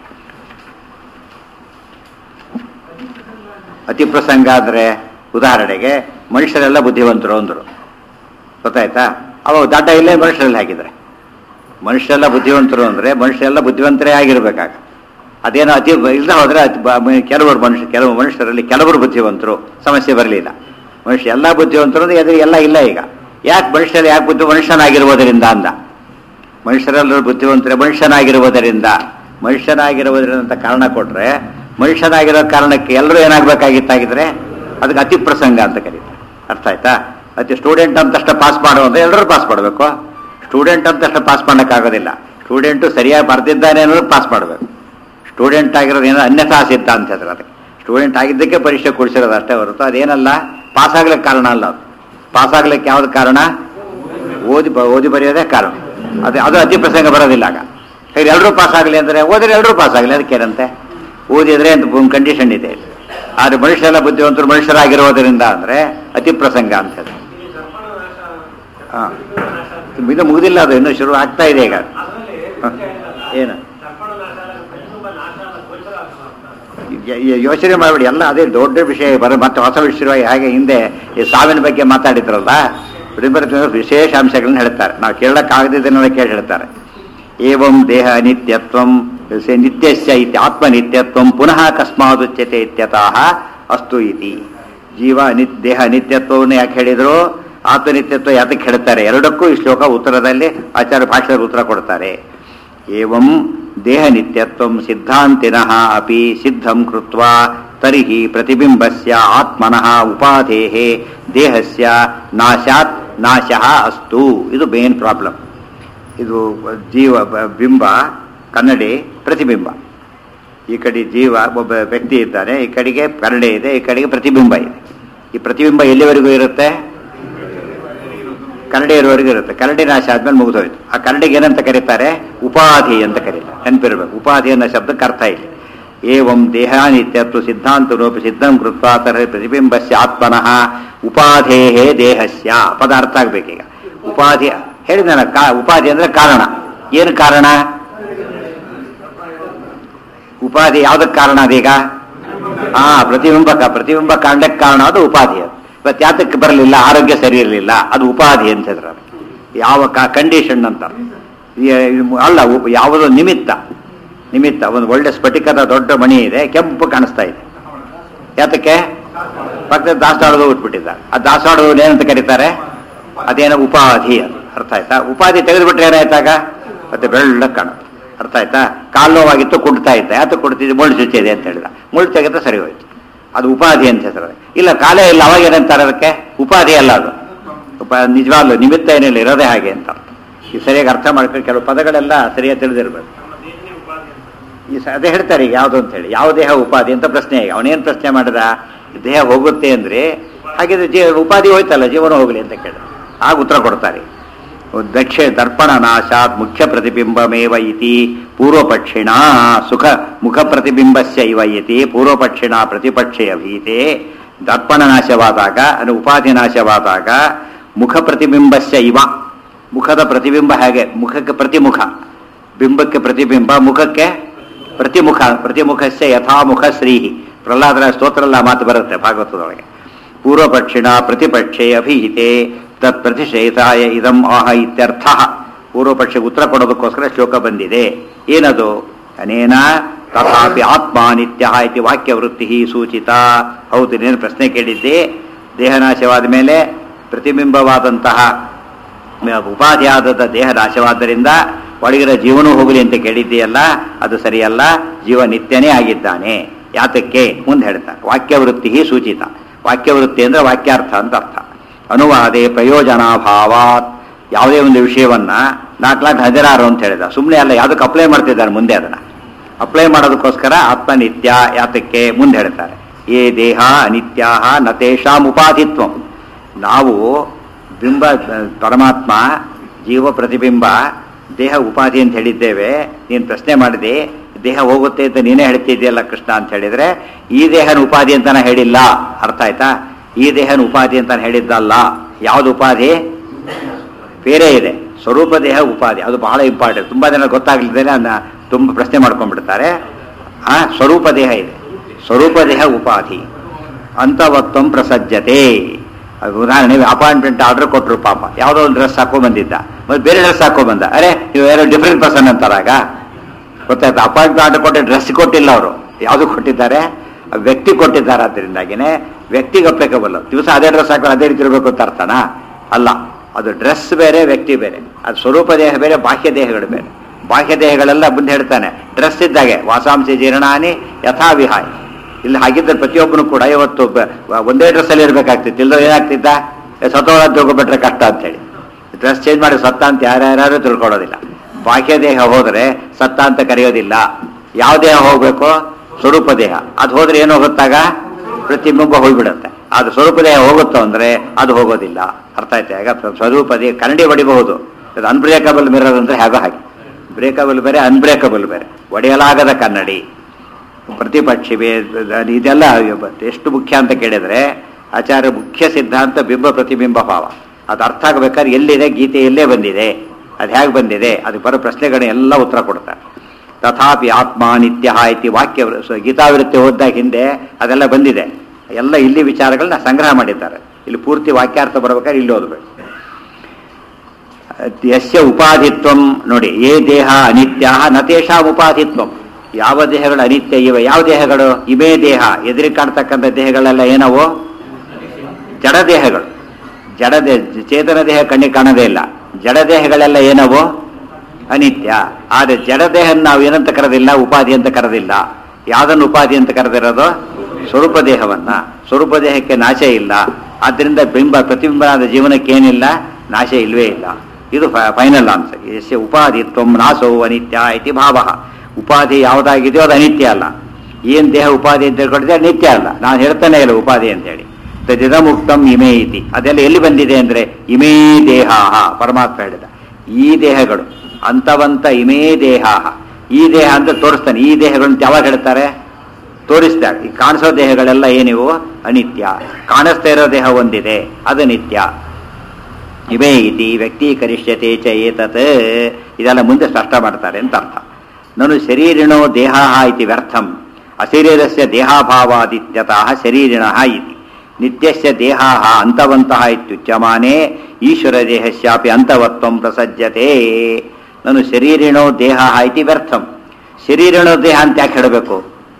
ಅತಿ ಪ್ರಸಂಗ ಅಂದರೆ ಉದಾಹರಣೆಗೆ ಮನುಷ್ಯರೆಲ್ಲ ಬುದ್ಧಿವಂತರು ಅಂದರು. ಗೊತ್ತಾಯ್ತಾ? ಅವಾಗ ದಡ್ಡ ಇಲ್ಲೇ ಮನುಷ್ಯರಲ್ಲಿ ಹಾಕಿದರೆ ಮನುಷ್ಯರೆಲ್ಲ ಬುದ್ಧಿವಂತರು ಅಂದರೆ ಮನುಷ್ಯರೆಲ್ಲ ಬುದ್ಧಿವಂತರೇ ಆಗಿರ್ಬೇಕಾಗ. ಅದೇನೋ ಅತಿ ಇಲ್ಲದೆ ಹೋದರೆ ಕೆಲವು ಮನುಷ್ಯರಲ್ಲಿ ಕೆಲವರು ಬುದ್ಧಿವಂತರು, ಸಮಸ್ಯೆ ಬರಲಿಲ್ಲ. ಮನುಷ್ಯ ಎಲ್ಲ ಬುದ್ಧಿವಂತರು ಅಂದರೆ ಅದು ಎಲ್ಲ ಇಲ್ಲ. ಈಗ ಯಾಕೆ ಮನುಷ್ಯರಲ್ಲಿ ಯಾಕೆ ಮನುಷ್ಯನಾಗಿರುವುದರಿಂದ ಅಂದ. ಮನುಷ್ಯರೆಲ್ಲರೂ ಬುದ್ಧಿವಂತರೇ ಮನುಷ್ಯನಾಗಿರುವುದರಿಂದ ಅಂತ ಕಾರಣ ಕೊಟ್ಟರೆ ಮನುಷ್ಯನಾಗಿರೋ ಕಾರಣಕ್ಕೆ ಎಲ್ಲರೂ ಏನಾಗಬೇಕಾಗಿತ್ತಾಗಿದ್ರೆ ಅದಕ್ಕೆ ಅತಿ ಪ್ರಸಂಗ ಅಂತ ಕರೀತಾರೆ. ಅರ್ಥ ಆಯ್ತಾ? ಅತಿ ಸ್ಟೂಡೆಂಟ್ ಅಂತಷ್ಟು ಪಾಸ್ ಮಾಡೋ ಅಂದರೆ ಎಲ್ಲರೂ ಪಾಸ್ ಮಾಡಬೇಕು. ಸ್ಟೂಡೆಂಟ್ ಅಂತಷ್ಟು ಪಾಸ್ ಮಾಡೋಕ್ಕಾಗೋದಿಲ್ಲ. ಸ್ಟೂಡೆಂಟು ಸರಿಯಾಗಿ ಬರ್ತಿದ್ದಾನೆ ಅನ್ನೋದು ಪಾಸ್ ಮಾಡಬೇಕು. ಸ್ಟೂಡೆಂಟ್ ಆಗಿರೋದು ಏನೋ ಅನ್ಯಥಾ ಸಿದ್ಧ ಅಂತ ಹೇಳ್ತಾರೆ. ಅದಕ್ಕೆ ಸ್ಟೂಡೆಂಟ್ ಆಗಿದ್ದಕ್ಕೆ ಪರೀಕ್ಷೆ ಕೊಡಿಸಿರೋದು ಅಷ್ಟೇ ಹೊರತು ಅದೇನಲ್ಲ ಪಾಸ್ ಆಗ್ಲಿಕ್ಕೆ ಕಾರಣ ಅಲ್ಲ. ಅದು ಪಾಸ್ ಆಗ್ಲಿಕ್ಕೆ ಯಾವ್ದು ಕಾರಣ? ಓದಿ ಬರೆಯೋದೇ ಕಾರಣ. ಅದು ಅತಿ ಪ್ರಸಂಗ ಬರೋದಿಲ್ಲ. ಆಗ ಹೇಗೆ ಎಲ್ಲರೂ ಪಾಸ್ ಆಗಲಿ ಅಂದರೆ ಓದಿದ್ರೆ ಎಲ್ಲರೂ ಪಾಸ್ ಆಗಲಿ, ಅದಕ್ಕೇನಂತೆ? ಓದಿದ್ರೆ ಅಂತ ಒಂದು ಕಂಡೀಷನ್ ಇದೆ. ಆದರೆ ಮನುಷ್ಯರೆಲ್ಲ ಬುದ್ಧಿವಂತರು ಮನುಷ್ಯರಾಗಿರೋದರಿಂದ ಅಂದರೆ ಅತಿ ಪ್ರಸಂಗ ಅಂತ ಹೇಳಿ. ಹಾಂ, ಇದು ಮುಗಿದಿಲ್ಲ, ಅದು ಇನ್ನೂ ಶುರು ಆಗ್ತಾ ಇದೆ ಈಗ. ಏನು ಯೋಚನೆ ಮಾಡಬೇಡಿ, ಎಲ್ಲ ಅದೇ ದೊಡ್ಡ ವಿಷಯ ಮತ್ತೆ ಹೊಸ ವಿಷಯವಾಗಿ. ಹಾಗೆ ಹಿಂದೆ ಈ ಸಾವಿನ ಬಗ್ಗೆ ಮಾತಾಡಿದ್ರಲ್ಲ, ವಿಶೇಷ ಅಂಶಗಳನ್ನ ಹೇಳ್ತಾರೆ. ನಾವು ಕೇಳಕ್ಕಾಗದಿದ್ದನ್ನೆಲ್ಲ ಕೇಳಿ ಹೇಳ್ತಾರೆ. ಏವಂ ದೇಹ ಅನಿತ್ಯತ್ವಂ ನಿತ್ಯಸ್ಯ ಇತಿ ಆತ್ಮನಿತ್ಯತ್ವಂ ಪುನಃ ಕಸ್ಮಾದುಚ್ಯತೆ ಇತ್ಯತಃ ಅಸ್ತು ಇತಿ. ದೇಹ ನಿತ್ಯತ್ವವನ್ನು ಯಾಕೆ ಹೇಳಿದ್ರು, ಆತ್ಮನಿತ್ಯತ್ವ ಯಾತಕ್ಕೆ ಹೇಳ್ತಾರೆ, ಎರಡಕ್ಕೂ ಈ ಶ್ಲೋಕ ಉತ್ತರದಲ್ಲಿ ಆಚಾರ್ಯ ಭಾಷೆಯಲ್ಲಿ ಉತ್ತರ ಕೊಡ್ತಾರೆ. ಏವಂ ದೇಹ ನಿತ್ಯತ್ವಂ ಸಿದ್ಧಾಂತಿನಃ ಅಪಿ ಸಿದ್ಧಂ ಕೃತ್ವಾ ತರ್ಹಿ ಪ್ರತಿಬಿಂಬಸ್ಯ ಆತ್ಮನಃ ಉಪಾಧೇಃ ದೇಹಸ್ಯ ನಾಶಾತ್ ನಾಶಃ ಅಸ್ತು. ಇದು ಮೇನ್ ಪ್ರಾಬ್ಲಮ್. ಇದು ಬಿಂಬ ಕನ್ನಡಿ, ಪ್ರತಿಬಿಂಬ. ಈ ಕಡೆ ಜೀವ ಒಬ್ಬ ವ್ಯಕ್ತಿ ಇದ್ದಾನೆ, ಈ ಕಡೆಗೆ ಕನ್ನಡಿ ಇದೆ, ಈ ಕಡೆಗೆ ಪ್ರತಿಬಿಂಬ ಇದೆ. ಈ ಪ್ರತಿಬಿಂಬ ಎಲ್ಲಿವರೆಗೂ ಇರುತ್ತೆ? ಕನ್ನಡಿ ಇರುವವರೆಗೂ ಇರುತ್ತೆ. ಕನ್ನಡಿ ನಾಶ ಆದ್ಮೇಲೆ ಮುಗಿದೋಯ್ತು. ಆ ಕನ್ನಡಿಗೆ ಏನಂತ ಕರೀತಾರೆ? ಉಪಾಧಿ ಅಂತ ಕರೀತಾರೆ. ನೆನಪಿರ್ಬೇಕು, ಉಪಾಧಿ ಅನ್ನೋ ಶಬ್ದಕ್ಕೆ ಅರ್ಥ ಇಲ್ಲಿ. ಏವಂ ದೇಹಾನಿತ್ಯತ್ವ ಸಿದ್ಧಾಂತನೋಪಿ ಸಿದ್ಧಂ ಕೃತ್ವಾ ತರ್ಹಿ ಪ್ರತಿಬಿಂಬಸ್ಯ ಆತ್ಮನಃ ಉಪಾಧೇಃ ದೇಹಸ್ಯ. ಪದ ಅರ್ಥ ಆಗ್ಬೇಕೀಗ. ಉಪಾಧಿ ಹೇಳಿದ ಉಪಾಧಿ ಅಂದ್ರೆ ಕಾರಣ. ಏನು ಕಾರಣ? ಉಪಾಧಿ ಯಾವುದಕ್ಕೆ ಕಾರಣ ಅದೀಗ? ಪ್ರತಿಬಿಂಬ ಕಾರಣಕ್ಕೆ ಕಾರಣ ಅದು ಉಪಾಧಿ. ಅದು ಇವತ್ತು ಯಾತಕ್ಕೆ ಬರಲಿಲ್ಲ? ಆರೋಗ್ಯ ಸರಿ ಇರಲಿಲ್ಲ, ಅದು ಉಪಾಧಿ ಅಂತ ಹೇಳಿದ್ರೆ. ಯಾವ ಕಂಡೀಷನ್ ಅಂತ ಅಲ್ಲ, ಯಾವುದೋ ನಿಮಿತ್ತ. ಒಂದು ಒಳ್ಳೆ ಸ್ಫಟಿಕದ ದೊಡ್ಡ ಮಣಿ ಇದೆ, ಕೆಂಪು ಕಾಣಿಸ್ತಾ ಇದೆ. ಯಾತಕ್ಕೆ? ಪಕ್ಕದ ದಾಸವಾಳದ ಉಟ್ಬಿಟ್ಟಿದ್ದಾರೆ. ಆ ದಾಸವಾಳದ ಏನಂತ ಕರೀತಾರೆ? ಅದೇನೋ ಉಪಾಧಿ. ಅದು ಅರ್ಥ ಆಯ್ತಾ? ಉಪಾಧಿ ತೆಗೆದುಬಿಟ್ರೆ ಏನಾಯ್ತಾಗ ಮತ್ತೆ ಬೆಳ್ಳಕ್ಕೆ ಕಾಣುತ್ತೆ. ಅರ್ಥ ಆಯ್ತಾ? ಕಾಲು ನೋವಾಗಿತ್ತು, ಕುಡ್ತಾ ಇದ್ದ. ಯಾತಕ್ಕೆ ಕೊಡ್ತಿದ್ದೆ? ಮುಳ್ಳು ಚುಚ್ಚಿದೆ ಅಂತ ಹೇಳಿದ. ಮುಳ್ಳು ತೆಗೆದ್ರೆ ಸರಿ ಹೋಯ್ತು. ಅದು ಉಪಾಧಿ ಅಂತ ಹೇಳ್ತಾರೆ. ಇಲ್ಲ, ಕಾಲೇ ಇಲ್ಲ, ಅವಾಗ ಏನಂತಾರೆ ಅದಕ್ಕೆ? ಉಪಾಧಿ ಅಲ್ಲ ಅದು. ನಿಜವಾಗ್ಲು ನಿಮಿತ್ತ ಏನಿಲ್ಲ, ಇರೋದೇ ಹಾಗೆ ಅಂತ. ಈ ಸರಿಯಾಗಿ ಅರ್ಥ ಮಾಡ್ಕೊಂಡು ಕೆಲವು ಪದಗಳೆಲ್ಲ ಸರಿಯಾಗಿ ತಿಳಿದಿರ್ಬೇಕು. ಅದೇ ಹೇಳ್ತಾರೆ ಈಗ ಯಾವುದು ಅಂತ ಹೇಳಿ. ಯಾವ ದೇಹ ಉಪಾಧಿ ಅಂತ ಪ್ರಶ್ನೆ. ಈಗ ಅವನೇನು ಪ್ರಶ್ನೆ ಮಾಡಿದ? ದೇಹ ಹೋಗುತ್ತೆ ಅಂದರೆ ಹಾಗಿದ್ರೆ ಉಪಾಧಿ ಹೋಯ್ತಲ್ಲ, ಜೀವನ ಹೋಗಲಿ ಅಂತ ಕೇಳಿ ಆಗ ಉತ್ತರ ಕೊಡ್ತಾರೆ. ದಕ್ಷ ದರ್ಪಣ ನಾಶಾತ್ ಮುಖ್ಯ ಪ್ರತಿಬಿಂಬಮೇವ ಇತಿ ಪೂರ್ವಪಕ್ಷಿಣ ಸುಖ ಮುಖ ಪ್ರತಿಬಿಂಬಸ್ಯ ಇವ ಇತಿ ಪೂರ್ವಪಕ್ಷಿಣ ಪ್ರತಿಪಕ್ಷೆಯ ಭೀತೆ. ದರ್ಪಣ ನಾಶವಾದಾಗ ಅಂದರೆ ಉಪಾಧಿ ನಾಶವಾದಾಗ ಮುಖ ಪ್ರತಿಬಿಂಬಸ್ಯ ಇವ, ಮುಖದ ಪ್ರತಿಬಿಂಬ ಹೇಗೆ, ಮುಖಕ್ಕೆ ಪ್ರತಿಮುಖ, ಬಿಂಬಕ್ಕೆ ಪ್ರತಿಬಿಂಬ, ಮುಖಕ್ಕೆ ಪ್ರತಿಮುಖ, ಪ್ರತಿಮುಖಸ್ಯ ಯಥಾಮುಖ ಶ್ರೀಹಿ. ಪ್ರಹ್ಲಾದರ ಸ್ತೋತ್ರಲ್ಲ ಮಾತು ಬರುತ್ತೆ ಭಾಗವತದೊಳಗೆ. ಪೂರ್ವಪಕ್ಷಿಣ ಪ್ರತಿಪಕ್ಷೆ ಅಭಿಹಿತೆ ತತ್ ಪ್ರತಿಷೇಧಾಯ ಇದಂ ಆಹ ಇತ್ಯರ್ಥ. ಪೂರ್ವಪಕ್ಷಕ್ಕೆ ಉತ್ತರ ಕೊಡೋದಕ್ಕೋಸ್ಕರ ಶ್ಲೋಕ ಬಂದಿದೆ. ಏನದು? ಅನೇನ ತಥಾಪಿ ಆತ್ಮ ನಿತ್ಯ ಇತಿ ವಾಕ್ಯವೃತ್ತಿ ಸೂಚಿತ. ಹೌದು, ನೀನು ಪ್ರಶ್ನೆ ಕೇಳಿದ್ದೆ, ದೇಹನಾಶವಾದ ಮೇಲೆ ಪ್ರತಿಬಿಂಬವಾದಂತಹ ಉಪಾಧಿಯಾದ ದೇಹ ನಾಶವಾದ್ದರಿಂದ ಒಳಗಿರೋ ಜೀವನೂ ಹೋಗಲಿ ಅಂತ ಕೇಳಿದ್ದೀಯಲ್ಲ, ಅದು ಸರಿಯಲ್ಲ. ಜೀವ ನಿತ್ಯನೇ ಆಗಿದ್ದಾನೆ. ಯಾತಕ್ಕೆ? ಮುಂದೆ ಹೇಳ್ತಾರೆ. ವಾಕ್ಯವೃತ್ತಿ ಸೂಚಿತ. ವಾಕ್ಯವೃತ್ತಿ ಅಂದರೆ ವಾಕ್ಯಾರ್ಥ ಅಂತ ಅರ್ಥ. ಅನುವಾದೆ ಪ್ರಯೋಜನಾಭಾವಾತ್. ಯಾವುದೇ ಒಂದು ವಿಷಯವನ್ನ 4,16 ಅಂತ ಹೇಳಿದ, ಸುಮ್ಮನೆ ಅಲ್ಲ, ಯಾವುದಕ್ಕೆ ಅಪ್ಲೈ ಮಾಡ್ತಿದ್ದಾರೆ ಮುಂದೆ. ಅದನ್ನು ಅಪ್ಲೈ ಮಾಡೋದಕ್ಕೋಸ್ಕರ ಆತ್ಮ ನಿತ್ಯ. ಯಾತಕ್ಕೆ? ಮುಂದೆ ಹೇಳ್ತಾರೆ. ಏ ದೇಹ ಅನಿತ್ಯಾ ನ ತೇಷಾಂ ಉಪಾಧಿತ್ವಂ. ನಾವು ಬಿಂಬ ಪರಮಾತ್ಮ, ಜೀವ ಪ್ರತಿಬಿಂಬ, ದೇಹ ಉಪಾಧಿ ಅಂತ ಹೇಳಿದ್ದೇವೆ. ನೀನು ಪ್ರಶ್ನೆ ಮಾಡಿದೆ, ದೇಹ ಹೋಗುತ್ತೆ ಅಂತ ನೀನೇ ಹೇಳ್ತಿದ್ದೀಯಲ್ಲ ಕೃಷ್ಣ ಅಂತ ಹೇಳಿದ್ರೆ, ಈ ದೇಹನ ಉಪಾಧಿ ಅಂತಾನೆ ಹೇಳಿಲ್ಲ. ಅರ್ಥ ಆಯ್ತಾ? ಈ ದೇಹನ ಉಪಾಧಿ ಅಂತಾನೆ ಹೇಳಿದ್ದಲ್ಲ. ಯಾವ್ದು ಉಪಾಧಿ? ಬೇರೆ ಇದೆ, ಸ್ವರೂಪ ದೇಹ ಉಪಾಧಿ. ಅದು ಬಹಳ ಇಂಪಾರ್ಟೆಂಟ್. ತುಂಬಾ ಜನ ಗೊತ್ತಾಗ್ಲಿದ್ದೇನೆ ಅದನ್ನ ತುಂಬ ಪ್ರಶ್ನೆ ಮಾಡ್ಕೊಂಡ್ಬಿಡ್ತಾರೆ. ಸ್ವರೂಪ ದೇಹ ಇದೆ, ಸ್ವರೂಪ ದೇಹ ಉಪಾಧಿ. ಅಂತವತ್ವಂ ಪ್ರಸಜ್ಜತೆ. ಉದಾಹರಣೆ, ಅಪಾಯಿಂಟ್ಮೆಂಟ್ ಆರ್ಡರ್ ಕೊಟ್ಟರು, ಪಾಪ ಯಾವುದೋ ಒಂದು ಡ್ರೆಸ್ ಹಾಕೋ ಬಂದಿದ್ದ, ಮತ್ತೆ ಬೇರೆ ಡ್ರೆಸ್ ಹಾಕೋ ಬಂದ. ಅರೆ, ನೀವು ಯಾರೋ ಡಿಫ್ರೆಂಟ್ ಪರ್ಸನ್ ಅಂತಾರಾಗ ಗೊತ್ತಾಯ್ತು. ಅಪಾಯಿಂಟ್ಮೆಂಟ್ ಆರ್ಡರ್ ಕೊಟ್ಟರೆ ಡ್ರೆಸ್ ಕೊಟ್ಟಿಲ್ಲ ಅವರು, ಯಾವುದು ಕೊಟ್ಟಿದ್ದಾರೆ? ವ್ಯಕ್ತಿ ಕೊಟ್ಟಿದ್ದಾರೆ. ಅದರಿಂದಾಗಿನೇ ವ್ಯಕ್ತಿಗೆ ಅಪ್ಲಿಕಬಲ್. ದಿವಸ ಅದೇ ಡ್ರೆಸ್ ಹಾಕೊಂಡು ಅದೇ ರೀತಿ ಇರಬೇಕು ಅಂತ ಅರ್ಥನ ಅಲ್ಲ. ಅದು ಡ್ರೆಸ್ ಬೇರೆ, ವ್ಯಕ್ತಿ ಬೇರೆ. ಅದು ಸ್ವರೂಪ ದೇಹ ಬೇರೆ, ಬಾಹ್ಯ ದೇಹಗಳು ಬೇರೆ. ಬಾಹ್ಯ ದೇಹಗಳೆಲ್ಲ ಮುಂದೆ ಹೇಳ್ತಾನೆ, ಡ್ರೆಸ್ ಇದ್ದಾಗೆ ವಾಸಾಂಸಿ ಜೀರ್ಣಾನಿ ಯಥಾ ವಿಹಾಯ. ಇಲ್ಲಿ ಹಾಗಿದ್ದರೆ ಪ್ರತಿಯೊಬ್ಬನು ಕೂಡ ಇವತ್ತು ಒಂದೇ ಡ್ರೆಸ್ಸಲ್ಲಿ ಇರಬೇಕಾಗ್ತಿತ್ತು. ಇಲ್ಲದ ಏನಾಗ್ತಿದ್ದ, ಸತ್ತೋಳದ್ದು ಹೋಗ್ಬಿಟ್ರೆ ಕಷ್ಟ ಅಂತೇಳಿ ಡ್ರೆಸ್ ಚೇಂಜ್ ಮಾಡಿ ಸತ್ತ ಅಂತ ಯಾರ್ಯಾರು ತಿಳ್ಕೊಳ್ಳೋದಿಲ್ಲ. ಬಾಹ್ಯ ದೇಹ ಹೋದರೆ ಸತ್ತ ಅಂತ ಕರೆಯೋದಿಲ್ಲ. ಯಾವ ದೇಹ ಹೋಗ್ಬೇಕು? ಸ್ವರೂಪ ದೇಹ. ಅದು ಹೋದ್ರೆ ಏನು ಹೋಗುತ್ತಾಗ? ಪ್ರತಿಬಿಂಬ ಹೋಗ್ಬಿಡುತ್ತೆ. ಅದು ಸ್ವರೂಪ ದೇಹ ಹೋಗುತ್ತೋ ಅಂದ್ರೆ ಅದು ಹೋಗೋದಿಲ್ಲ. ಅರ್ಥ ಆಯ್ತಾ? ಆಗ ಸ್ವರೂಪ ದೇಹ ಕನ್ನಡಿ ಹೊಡಿಬಹುದು. ಅದು ಅನ್ಬ್ರೇಕಬಲ್ ಮಿರರ್ ಅಂದ್ರೆ ಹೇಗೋ ಹಾಗೆ. ಬ್ರೇಕಬಲ್ ಬೇರೆ, ಅನ್ಬ್ರೇಕಬಲ್ ಬೇರೆ. ಒಡೆಯಲಾಗದ ಕನ್ನಡಿ. ಪ್ರತಿಪಕ್ಷಿ ಇದೆಲ್ಲ ಎಷ್ಟು ಮುಖ್ಯ ಅಂತ ಕೇಳಿದ್ರೆ, ಆಚಾರ್ಯ ಮುಖ್ಯ ಸಿದ್ಧಾಂತ ಬಿಂಬ ಪ್ರತಿಬಿಂಬ ಭಾವ. ಅದು ಅರ್ಥ ಆಗಬೇಕಾದ್ರೆ ಎಲ್ಲಿದೆ? ಗೀತೆಯಲ್ಲೇ ಬಂದಿದೆ. ಅದು ಹೇಗೆ ಬಂದಿದೆ? ಅದು ಬರೋ ಪ್ರಶ್ನೆಗಳನ್ನೆಲ್ಲ ಉತ್ತರ ಕೊಡ್ತಾರೆ. ತಥಾಪಿ ಆತ್ಮ ನಿತ್ಯ ಇತಿ ವಾಕ್ಯ. ಗೀತಾವೃತ್ತಿ ಓದಿದಾಗ ಹಿಂದೆ ಅದೆಲ್ಲ ಬಂದಿದೆ. ಎಲ್ಲ ಇಲ್ಲಿ ವಿಚಾರಗಳನ್ನ ಸಂಗ್ರಹ ಮಾಡಿದ್ದಾರೆ. ಇಲ್ಲಿ ಪೂರ್ತಿ ವಾಕ್ಯಾರ್ಥ ಬರಬೇಕಾದ್ರೆ ಇಲ್ಲಿ ಓದಬೇಕು. ಯಸ್ಯ ಉಪಾಧಿತ್ವಂ ನೋಡಿ, ಏ ದೇಹ ಅನಿತ್ಯ ನ ತೇಷಾಂ ಉಪಾಧಿತ್ವಂ. ಯಾವ ದೇಹಗಳು ಅನಿತ್ಯ ಇವೆ? ಯಾವ ದೇಹಗಳು? ಇವೇ ದೇಹ. ಎದುರಿಗೆ ಕಾಣ್ತಕ್ಕಂಥ ದೇಹಗಳೆಲ್ಲ ಏನವು? ಜಡ ದೇಹಗಳು. ಚೇತನ ದೇಹ ಕಣ್ಣಿಗೆ ಕಾಣದೇ ಇಲ್ಲ. ಜಡ ದೇಹಗಳೆಲ್ಲ ಏನವು? ಅನಿತ್ಯ. ಆದರೆ ಜಡದೇಹ ನಾವು ಏನಂತ ಕರೆದಿಲ್ಲ? ಉಪಾಧಿ ಅಂತ ಕರೆದಿಲ್ಲ. ಯಾವುದನ್ನು ಉಪಾಧಿ ಅಂತ ಕರೆದಿರೋದು? ಸ್ವರೂಪ ದೇಹವನ್ನ. ಸ್ವರೂಪ ದೇಹಕ್ಕೆ ನಾಶ ಇಲ್ಲ. ಆದ್ದರಿಂದ ಪ್ರತಿಬಿಂಬನಾದ ಜೀವನಕ್ಕೆ ಏನಿಲ್ಲ? ನಾಶ ಇಲ್ವೇ ಇಲ್ಲ. ಇದು ಫೈನಲ್ ಆನ್ಸರ್. ಯಸ್ಯ ಉಪಾಧಿತ್ವಂ ನಾಶೋ ಅನಿತ್ಯ ಇತಿ ಭಾವ. ಉಪಾಧಿ ಯಾವುದಾಗಿದೆಯೋ ಅದು ಅನಿತ್ಯ ಅಲ್ಲ. ಏನು ದೇಹ ಉಪಾಧಿ ಅಂತ ಹೇಳ್ಕೊಟ್ಟಿದೆ ನಿತ್ಯ ಅಲ್ಲ. ನಾನು ಹೇಳ್ತಾನೆ ಇಲ್ಲ ಉಪಾಧಿ ಅಂತೇಳಿ. ತದಿದಮುಕ್ತಂ ಇಮೇ ಇತಿ. ಅದೆಲ್ಲ ಎಲ್ಲಿ ಬಂದಿದೆ ಅಂದ್ರೆ ಇಮೇ ದೇಹ. ಪರಮಾತ್ಮ ಹೇಳಿದ ಈ ದೇಹಗಳು ಅಂತವಂತ ಇಮೇ ದೇಹ. ಈ ದೇಹ ಅಂತ ತೋರಿಸ್ತಾನೆ. ಈ ದೇಹಗಳನ್ನು ಯಾವಾಗ ಹೇಳ್ತಾರೆ? ತೋರಿಸ್ತಾರೆ. ಈ ಕಾಣಿಸೋ ದೇಹಗಳೆಲ್ಲ ಏನಿವು? ಅನಿತ್ಯ. ಕಾಣಿಸ್ತಾ ಇರೋ ದೇಹ ಒಂದಿದೆ, ಅದು ನಿತ್ಯ. ಇಮೇ ಇತಿ ವ್ಯಕ್ತೀಕರಿಷ್ಯತೆ ಚ ಏತತ್. ಇದೆಲ್ಲ ಮುಂದೆ ಸ್ಪಷ್ಟ ಮಾಡ್ತಾರೆ ಅಂತ ಅರ್ಥ. ನಾನು ಶರೀರಿಣೋ ದೇಹ ಇತಿ ವ್ಯರ್ಥಂ ಅಶರೀರಸ್ಯ ದೇಹಾಭಾವಾದಿತ್ಯತಃ ಶರೀರಿಣಃ ಇತಿ ನಿತ್ಯಸ್ಯ ದೇಹ ಅಂತವಂತಹ ಇತ್ಯುಚ್ಯಮಾನೆ ಈಶ್ವರ ದೇಹಸ್ಯಾಪಿ ಅಂತವತ್ವಂ ಪ್ರಸಜ್ಯತೆ. ನಾನು ಶರೀರಿಣೋ ದೇಹ ಇತಿ ವ್ಯರ್ಥಂ. ಶರೀರಿಣೋ ದೇಹ ಅಂತ ಯಾಕೆ ಹೇಳಬೇಕು?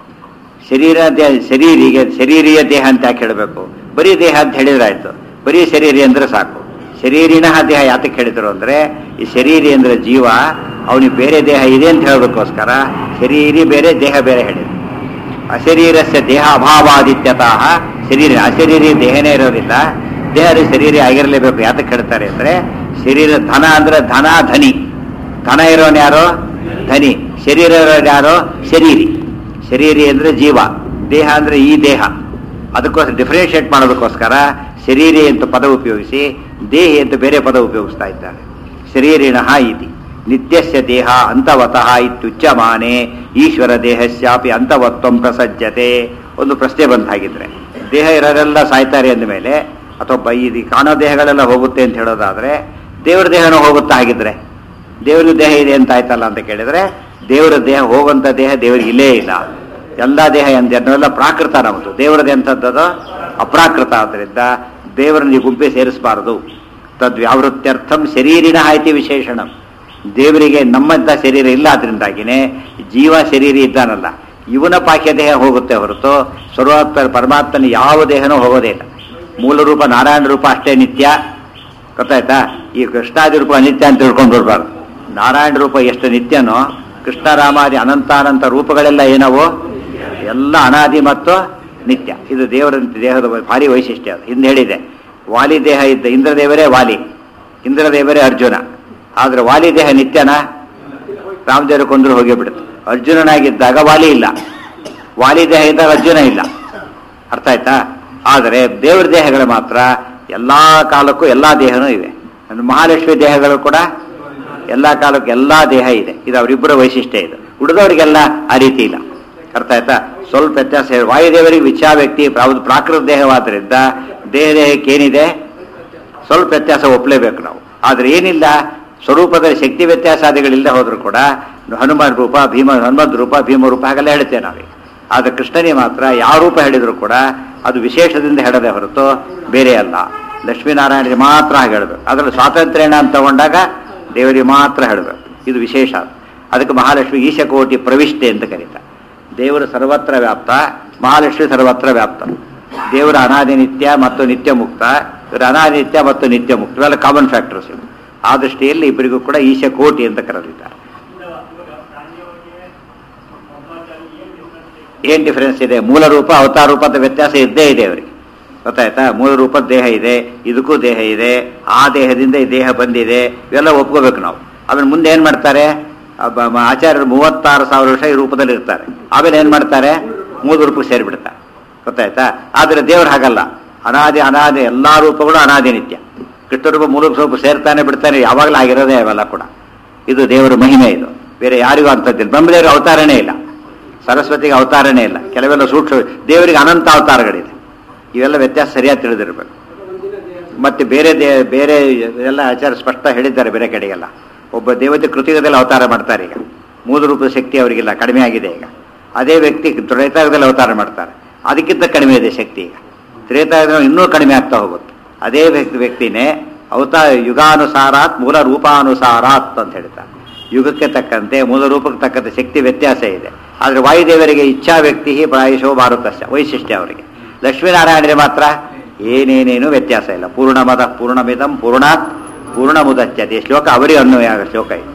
ಶರೀರೀಯ ದೇಹ ಅಂತ ಯಾಕೆ ಹೇಳಬೇಕು? ಬರೀ ದೇಹ ಅಂತ ಹೇಳಿದ್ರೆ ಆಯ್ತು. ಬರೀ ಶರೀರಿ ಅಂದ್ರೆ ಸಾಕು. ಶರೀರಿಣಃ ದೇಹ ಯಾತಕ್ಕೆ ಹೇಳಿದ್ರು ಅಂದ್ರೆ, ಈ ಶರೀರಿ ಅಂದ್ರೆ ಜೀವ, ಅವನಿಗೆ ಬೇರೆ ದೇಹ ಇದೆ ಅಂತ ಹೇಳೋದಕ್ಕೋಸ್ಕರ ಶರೀರಿ ಬೇರೆ ದೇಹ ಬೇರೆ ಹೇಳಿದ್ರು. ಅಶರೀರಸ್ಯ ದೇಹ ಅಭಾವಾದಿತ್ಯತಃ ಶರೀರ. ಅಶರೀರಿ ದೇಹನೇ ಇರೋದಿಲ್ಲ, ದೇಹದ ಶರೀರಿ ಆಗಿರಲೇಬೇಕು. ಯಾತಕ್ಕೆ ಹೇಳ್ತಾರೆ ಅಂದ್ರೆ, ಶರೀರ ಧನ ಅಂದ್ರೆ ಧನ ಧನಿ. ಧನ ಇರೋನು ಯಾರೋ? ಧನಿ. ಶರೀರ ಇರೋನು ಯಾರೋ? ಶರೀರಿ. ಶರೀರಿ ಅಂದ್ರೆ ಜೀವ, ದೇಹ ಅಂದ್ರೆ ಈ ದೇಹ. ಅದಕ್ಕೋಸ್ಕರ ಡಿಫ್ರೆನ್ಷಿಯೇಟ್ ಮಾಡೋದಕ್ಕೋಸ್ಕರ ಶರೀರಿ ಅಂತ ಪದ ಉಪಯೋಗಿಸಿ ದೇಹಿ ಅಂತ ಬೇರೆ ಪದ ಉಪಯೋಗಿಸ್ತಾ ಇದ್ದಾರೆ. ಶರೀರಿಣ ಇತಿ ನಿತ್ಯಸ್ಯ ದೇಹ ಅಂತವತಃ ಇತ್ಯುಚ್ಯಮಾನೆ ಈಶ್ವರ ದೇಹಸ್ಯಾಪಿ ಅಂತವತ್ವಂ ಪ್ರಸಜ್ಜತೆ. ಒಂದು ಪ್ರಶ್ನೆ ಬಂದ ಹಾಗಿದ್ರೆ, ದೇಹ ಇರೋರೆಲ್ಲ ಸಾಯ್ತಾರೆ ಅಂದಮೇಲೆ ಅಥವಾ ಇದು ಕಾಣೋ ದೇಹಗಳೆಲ್ಲ ಹೋಗುತ್ತೆ ಅಂತ ಹೇಳೋದಾದ್ರೆ ದೇವರ ದೇಹನೂ ಹೋಗುತ್ತಾ ಹಾಗಿದ್ರೆ ದೇವ್ರ ದೇಹ ಇದೆ ಅಂತ ಆಯ್ತಲ್ಲ ಅಂತ ಕೇಳಿದ್ರೆ, ದೇವರ ದೇಹ ಹೋಗುವಂಥ ದೇಹ ದೇವರಿಗೆ ಇಲ್ಲೇ ಇಲ್ಲ. ಎಲ್ಲ ದೇಹ ಎಂದೆಲ್ಲ ಪ್ರಾಕೃತ ನಮ್ಮದು, ದೇವರದೇ ಅಂಥದ್ದು ಅಪ್ರಾಕೃತ. ಆದ್ದರಿಂದ ದೇವರನ್ನು ಗುಂಪೆ ಸೇರಿಸಬಾರದು. ತದ್ವ್ಯಾವೃತ್ಯರ್ಥಂ ಶರೀರಿಣ ಇತಿ ವಿಶೇಷಣ. ದೇವರಿಗೆ ನಮ್ಮಂಥ ಶರೀರ ಇಲ್ಲ, ಅದರಿಂದಾಗಿನೇ ಜೀವ ಶರೀರ ಇದ್ದಾನಲ್ಲ ಇವನ ಪಾಕ್ಯ ದೇಹ ಹೋಗುತ್ತೆ ಹೊರತು ಸರ್ವಾತ್ಮ ಪರಮಾತ್ಮನ ಯಾವ ದೇಹನೂ ಹೋಗೋದೇ ಇಲ್ಲ. ಮೂಲ ರೂಪ ನಾರಾಯಣ ರೂಪ ಅಷ್ಟೇ ನಿತ್ಯ, ಗೊತ್ತಾಯ್ತಾ? ಈ ಕೃಷ್ಣಾದಿ ರೂಪ ಅನಿತ್ಯ ಅಂತ ತಿಳ್ಕೊಂಡು ಬಿಡಬಾರ್ದು. ನಾರಾಯಣ ರೂಪ ಎಷ್ಟು ನಿತ್ಯನೋ ಕೃಷ್ಣರಾಮಾದಿ ಅನಂತಾನಂತ ರೂಪಗಳೆಲ್ಲ ಏನವು ಎಲ್ಲ ಅನಾದಿ ಮತ್ತು ನಿತ್ಯ. ಇದು ದೇವರ ದೇಹದ ಭಾರಿ ವೈಶಿಷ್ಟ್ಯ. ಅದು ಹಿಂದೆ ಹೇಳಿದೆ, ವಾಲಿ ದೇಹ ಇದ್ದ ಇಂದ್ರದೇವರೇ ವಾಲಿ, ಇಂದ್ರದೇವರೇ ಅರ್ಜುನ. ಆದರೆ ವಾಲಿ ದೇಹ ನಿತ್ಯನ? ರಾಮದೇವರು ಕೊಂದ್ರು ಹೋಗಿ ಬಿಡುತ್ತೆ. ಅರ್ಜುನನಾಗಿದ್ದಾಗ ವಾಲಿ ಇಲ್ಲ, ವಾಲಿ ದೇಹ ಇದ್ದಾಗ ಅರ್ಜುನ ಇಲ್ಲ. ಅರ್ಥ ಆಯ್ತಾ? ಆದರೆ ದೇವರ ದೇಹಗಳು ಮಾತ್ರ ಎಲ್ಲ ಕಾಲಕ್ಕೂ ಎಲ್ಲ ದೇಹನೂ ಇವೆ. ಮಹಾಲಕ್ಷ್ಮಿ ದೇಹಗಳು ಕೂಡ ಎಲ್ಲ ಕಾಲಕ್ಕೂ ಎಲ್ಲ ದೇಹ ಇದೆ. ಇದು ಅವರಿಬ್ಬರ ವೈಶಿಷ್ಟ್ಯ. ಇದು ಉಳಿದವರಿಗೆಲ್ಲ ಆ ರೀತಿ ಇಲ್ಲ. ಅರ್ಥ ಆಯ್ತಾ? ಸ್ವಲ್ಪ ವ್ಯತ್ಯಾಸ. ವಾಯುದೇವರಿಗೆ ವಿಚ್ಛಾ ವ್ಯಕ್ತಿ ಪ್ರಾಕೃತ ದೇಹವಾದ್ದರಿಂದ ದೇಹಕ್ಕೆ ಏನಿದೆ ಸ್ವಲ್ಪ ವ್ಯತ್ಯಾಸ ಒಪ್ಪಲೇಬೇಕು ನಾವು. ಆದರೆ ಏನಿಲ್ಲ, ಸ್ವರೂಪದ ಶಕ್ತಿ ವ್ಯತ್ಯಾಸಾದಿಗಳಿಲ್ಲದೆ ಹೋದರೂ ಕೂಡ ಹನುಮಾನ್ ರೂಪ ಹನುಮಂತ ರೂಪ ಭೀಮ ರೂಪ ಹಾಗೆಲ್ಲ ಹೇಳ್ತೇವೆ ನಾವೀಗ. ಆದರೆ ಕೃಷ್ಣನಿಗೆ ಮಾತ್ರ ಯಾವ ರೂಪ ಹೇಳಿದ್ರು ಕೂಡ ಅದು ವಿಶೇಷದಿಂದ ಹೇಳದೆ ಹೊರತು ಬೇರೆ ಅಲ್ಲ. ಲಕ್ಷ್ಮೀನಾರಾಯಣರಿಗೆ ಮಾತ್ರ ಹಾಗೆ ಹೇಳಬೇಕು. ಅದರಲ್ಲಿ ಸ್ವಾತಂತ್ರ್ಯನ ಅಂತ ತಗೊಂಡಾಗ ದೇವರಿಗೆ ಮಾತ್ರ ಹೇಳಬೇಕು. ಇದು ವಿಶೇಷ. ಅದಕ್ಕೆ ಮಹಾಲಕ್ಷ್ಮಿ ಈಶಕೋಟಿ ಪ್ರವಿಷ್ಠೆ ಅಂತ ಕರೀತಾರೆ. ದೇವರು ಸರ್ವತ್ರ ವ್ಯಾಪ್ತ, ಮಹಾಲಕ್ಷ್ಮಿ ಸರ್ವತ್ರ ವ್ಯಾಪ್ತ. ದೇವರ ಅನಾದಿ ನಿತ್ಯ ಮತ್ತು ನಿತ್ಯ ಮುಕ್ತ, ಇವರ ಅನಾದಿ ನಿತ್ಯ ಮತ್ತು ನಿತ್ಯ ಮುಕ್ತ, ಇವೆಲ್ಲ ಕಾಮನ್ ಫ್ಯಾಕ್ಟರ್ಸ್. ಆ ದೃಷ್ಟಿಯಲ್ಲಿ ಇಬ್ಬರಿಗೂ ಕೂಡ ಈಶಕೋಟಿ ಅಂತ ಕರೆದಿದ್ದಾರೆ. ಏನ್ ಡಿಫರೆನ್ಸ್ ಇದೆ? ಮೂಲ ರೂಪ ಅವತಾರ ರೂಪದ ವ್ಯತ್ಯಾಸ ಇದ್ದೇ ಇದೆ ಅವರಿಗೆ, ಗೊತ್ತಾಯ್ತಾ? ಮೂಲ ರೂಪದ ದೇಹ ಇದೆ, ಇದಕ್ಕೂ ದೇಹ ಇದೆ, ಆ ದೇಹದಿಂದ ಈ ದೇಹ ಬಂದಿದೆ, ಇವೆಲ್ಲ ಒಪ್ಕೋಬೇಕು ನಾವು. ಆಮೇಲೆ ಮುಂದೆ ಏನ್ ಮಾಡ್ತಾರೆ? ಆಚಾರ್ಯರು 36,000 ವರ್ಷ ಈ ರೂಪದಲ್ಲಿ ಇರ್ತಾರೆ. ಆಮೇಲೆ ಏನ್ ಮಾಡ್ತಾರೆ? ಮೂಲ ರೂಪಕ್ಕೆ ಸೇರಿಬಿಡ್ತಾರೆ, ಗೊತ್ತಾಯ್ತಾ? ಆದ್ರೆ ದೇವರು ಹಾಗಲ್ಲ. ಅನಾದಿ ಅನಾದಿ ಎಲ್ಲಾ ರೂಪಗಳು ಅನಾದಿ ನಿತ್ಯ. ಕೃಷ್ಣ ರೂಪ ಮೂಲ ರೂಪ ಸೇರ್ತಾನೆ ಬಿಡ್ತಾನೆ, ಯಾವಾಗಲೂ ಆಗಿರೋದೇ ಅವೆಲ್ಲ ಕೂಡ. ಇದು ದೇವರ ಮಹಿಮೆ. ಇದು ಬೇರೆ ಯಾರಿಗೂ ಅಂತದ್ದಿಲ್ಲ. ಬ್ರಹ್ಮದೇವರಿಗೆ ಅವತಾರನೇ ಇಲ್ಲ, ಸರಸ್ವತಿಗೆ ಅವತಾರನೇ ಇಲ್ಲ. ಕೆಲವೆಲ್ಲ ಸೂಕ್ಷ್ಮ, ದೇವರಿಗೆ ಅನಂತ ಅವತಾರಗಳಿದೆ. ಇವೆಲ್ಲ ವ್ಯತ್ಯಾಸ ಸರಿಯಾಗಿ ತಿಳಿದಿರ್ಬೇಕು. ಮತ್ತೆ ಬೇರೆ ಬೇರೆ ಎಲ್ಲ ಆಚಾರ ಸ್ಪಷ್ಟ ಹೇಳಿದ್ದಾರೆ ಬೇರೆ ಕಡೆಗೆಲ್ಲ. ಒಬ್ಬ ದೇವತೆ ಕೃತಿಕದಲ್ಲಿ ಅವತಾರ ಮಾಡ್ತಾರೆ. ಈಗ ಮೂಲ ರೂಪದ ಶಕ್ತಿ ಅವರಿಗಿಲ್ಲ, ಕಡಿಮೆ ಆಗಿದೆ. ಈಗ ಅದೇ ವ್ಯಕ್ತಿ ತ್ರೇತಾಯುಗದಲ್ಲಿ ಅವತಾರ ಮಾಡ್ತಾರೆ, ಅದಕ್ಕಿಂತ ಕಡಿಮೆ ಇದೆ ಶಕ್ತಿ. ಈಗ ತ್ರೇತಾಯುಗ ಇನ್ನೂ ಕಡಿಮೆ ಆಗ್ತಾ ಹೋಗುತ್ತೆ. ಅದೇ ವ್ಯಕ್ತಿನೇ ಯುಗಾನುಸಾರಾತ್ ಮೂಲ ರೂಪಾನುಸಾರಾತ್ ಅಂತ ಹೇಳ್ತಾರೆ. ಯುಗಕ್ಕೆ ತಕ್ಕಂತೆ ಮೂಲ ರೂಪಕ್ಕೆ ತಕ್ಕಂತೆ ಶಕ್ತಿ ವ್ಯತ್ಯಾಸ ಇದೆ. ಆದರೆ ವಾಯುದೇವರಿಗೆ ಇಚ್ಛಾ ವ್ಯಕ್ತಿ ಪ್ರಾಯಶೋ ಭಾರತಸ್ಯ ವೈಶಿಷ್ಟ್ಯ ಅವರಿಗೆ. ಲಕ್ಷ್ಮೀನಾರಾಯಣರಿಗೆ ಮಾತ್ರ ಏನೇನೇನು ವ್ಯತ್ಯಾಸ ಇಲ್ಲ. ಪೂರ್ಣಮದ ಪೂರ್ಣಮಿದಂ ಪೂರ್ಣಾತ್ ಪೂರ್ಣಮುದಚ್ಯತೆ ಶ್ಲೋಕ ಅವರಿಗೆ ಅನ್ವಯ ಶ್ಲೋಕ ಇದೆ.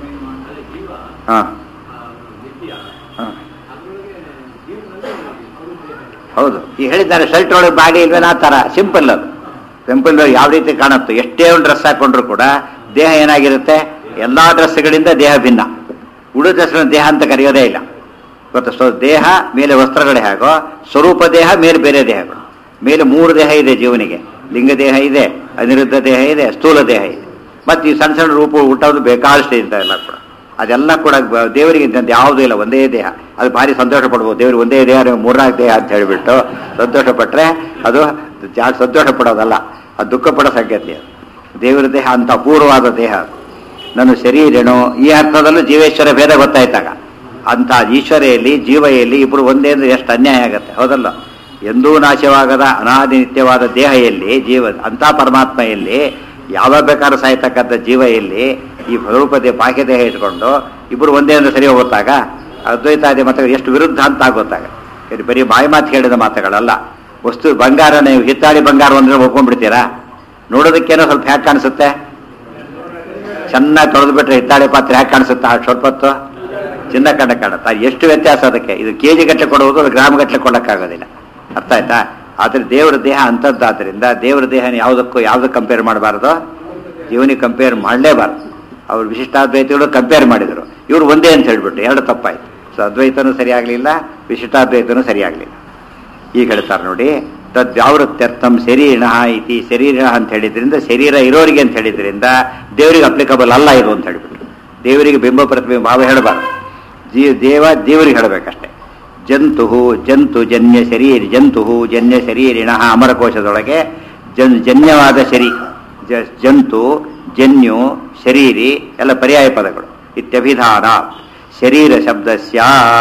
ಹೌದು, ಈ ಹೇಳಿದ್ದಾರೆ ಶರ್ಟ್ ಒಳಗೆ ಬಾಡಿ ಇಲ್ವೇನ ಆ ಥರ ಸಿಂಪಲ್. ಅದು ಸಿಂಪಲ್ ಯಾವ ರೀತಿ ಕಾಣುತ್ತೆ. ಎಷ್ಟೇ ಒಂದು ಡ್ರೆಸ್ ಹಾಕೊಂಡ್ರು ಕೂಡ ದೇಹ ಏನಾಗಿರುತ್ತೆ? ಎಲ್ಲಾ ಡ್ರೆಸ್ಗಳಿಂದ ದೇಹ ಭಿನ್ನ. ಉಳಿದ ಡ್ರೆಸ್ಗಳನ್ನ ದೇಹ ಅಂತ ಕರೆಯೋದೇ ಇಲ್ಲ, ಗೊತ್ತಾ? ದೇಹ ಮೇಲೆ ವಸ್ತ್ರಗಳೇ ಹಾಗೋ ಸ್ವರೂಪ ದೇಹ ಮೇಲೆ ಬೇರೆ ದೇಹಗಳು. ಮೇಲೆ 3 ದೇಹ ಇದೆ ಜೀವನಿಗೆ. ಲಿಂಗ ದೇಹ ಇದೆ, ಅನಿರುದ್ಧ ದೇಹ ಇದೆ, ಸ್ಥೂಲ ದೇಹ ಇದೆ. ಮತ್ತು ಈ ಸಣ್ಣ ಸಣ್ಣ ರೂಪ ಹುಟ್ಟೋದು ಬೇಕಾದಷ್ಟೇ ಇಂಥ ಎಲ್ಲ ಕೂಡ. ಅದೆಲ್ಲ ಕೂಡ ದೇವರಿಗೆ ಇದ್ದಂತೆ ಯಾವುದೂ ಇಲ್ಲ, ಒಂದೇ ದೇಹ. ಅದು ಭಾರಿ ಸಂತೋಷ ಪಡ್ಬೋದು. ದೇವರಿಗೆ ಒಂದೇ ದೇಹ, 3-4 ದೇಹ ಅಂತ ಹೇಳಿಬಿಟ್ಟು ಸಂತೋಷ ಪಟ್ಟರೆ ಅದು ಜಾಸ್ತಿ ಸಂತೋಷ ಪಡೋದಲ್ಲ, ಅದು ದುಃಖ ಪಡೋ ಸಂಗತಿ. ಅದು ದೇವರ ದೇಹ ಅಂತ ಅಪೂರ್ವವಾದ ದೇಹ. ನನ್ನ ಶರೀರನು ಈ ಅರ್ಥದಲ್ಲೂ ಜೀವೇಶ್ವರ ಭೇದ ಗೊತ್ತಾಯ್ತಾಗ ಅಂತ ಈಶ್ವರೆಯಲ್ಲಿ ಜೀವೆಯಲ್ಲಿ ಇಬ್ಬರು ಒಂದೇ ಅಂದ್ರೆ ಎಷ್ಟು ಅನ್ಯಾಯ ಆಗತ್ತೆ, ಹೌದಲ್ಲ? ಎಂದೂ ನಾಶವಾಗದ ಅನಾದಿ ನಿತ್ಯವಾದ ದೇಹ ಎಲ್ಲಿ, ಜೀವ ಅಂತ ಪರಮಾತ್ಮ ಎಲ್ಲಿ, ಯಾವಾಗ ಬೇಕಾದ್ರೂ ಸಾಯ್ತಕ್ಕಂಥ ಜೀವ ಎಲ್ಲಿ, ಈ ಸ್ವರೂಪದ ಬಾಹ್ಯ ದೇಹ ಇಟ್ಕೊಂಡು ಇಬ್ಬರು ಒಂದೇ ಅಂದ್ರೆ ಸರಿ ಹೋಗುತ್ತಾಗ ಅದ್ವೈತಾದಿ ಮಾತುಗಳು ಎಷ್ಟು ವಿರುದ್ಧ ಅಂತ ಆಗೋತ್ತಾಗ. ಬರೀ ಬಾಯಿ ಮಾತು ಹೇಳಿದ ಮಾತುಗಳಲ್ಲ. ವಸ್ತು ಬಂಗಾರ, ನೀವು ಹಿತ್ತಾಳಿ ಬಂಗಾರ ಅಂದ್ರೆ ಒಪ್ಕೊಂಡ್ಬಿಡ್ತೀರಾ? ನೋಡೋದಕ್ಕೇನೋ ಸ್ವಲ್ಪ ಹ್ಯಾಕ್ ಕಾಣಿಸುತ್ತೆ, ಚೆನ್ನಾಗಿ ತೊಳೆದು ಬಿಟ್ರೆ ಹಿತ್ತಾಳಿ ಪಾತ್ರೆ ಹ್ಯಾಕ್ ಕಾಣಿಸುತ್ತೆ? ಸ್ವಲ್ಪ ಹೊತ್ತು ಚಿನ್ನ ಕಂಡ ಕಾಣುತ್ತೆ. ಎಷ್ಟು ವ್ಯತ್ಯಾಸ ಅದಕ್ಕೆ. ಇದು ಕೆಜಿ ಗಟ್ಟಲೆ ಕೊಡುವುದು, ಅದು ಗ್ರಾಮ್ ಗಟ್ಟಲೆ ಕೊಡೋಕ್ಕಾಗೋದಿಲ್ಲ. ಅರ್ಥ ಆಯ್ತಾ? ಆದರೆ ದೇವರ ದೇಹ ಅಂಥದ್ದಾದ್ರಿಂದ ದೇವರ ದೇಹನ ಯಾವುದಕ್ಕೆ ಕಂಪೇರ್ ಮಾಡಬಾರ್ದು? ಜೀವನಿಗೆ ಕಂಪೇರ್ ಮಾಡಲೇಬಾರ್ದು. ಅವ್ರು ವಿಶಿಷ್ಟಾದ್ವೈತಗಳು ಕಂಪೇರ್ ಮಾಡಿದರು, ಇವರು ಒಂದೇ ಅಂತ ಹೇಳ್ಬಿಟ್ಟು ಎರಡು ತಪ್ಪಾಯ್ತು. ಸೊ ಅದ್ವೈತನೂ ಸರಿಯಾಗಲಿಲ್ಲ, ವಿಶಿಷ್ಟಾದ್ವೈತನೂ ಸರಿಯಾಗಲಿಲ್ಲ. ಈಗ ಹೇಳ್ತಾರೆ ನೋಡಿ, ತದ್ವ್ಯಾವೃತ್ಯರ್ಥಂ ಶರೀರಿಣ ಇತಿ ಶರೀರ ಅಂತ ಹೇಳಿದ್ರಿಂದ ಶರೀರ ಇರೋರಿಗೆ ಅಂತ ಹೇಳಿದ್ರಿಂದ ದೇವರಿಗೆ ಅಪ್ಲಿಕಬಲ್ ಅಲ್ಲ ಇದು ಅಂತ ಹೇಳಿಬಿಟ್ರು. ದೇವರಿಗೆ ಬಿಂಬ ಪ್ರತಿಬಿಂಬ ಭಾವ ಹೇಳಬಾರ್ದು. ದೇವರಿಗೆ ಹೇಳಬೇಕಷ್ಟೆ. ಜಂತು ಜನ್ಯ ಶರೀರಿಣ ಅಮರಕೋಶದೊಳಗೆ ಜನ್ಯವಾದ ಜಂತು ಜನ್ಯು ಶರೀರಿ ಎಲ್ಲ ಪರ್ಯಾಯ ಪದಗಳು. ಇತ್ಯಭಿಧಾನ ಶರೀರ ಶಬ್ದಸ್ಯ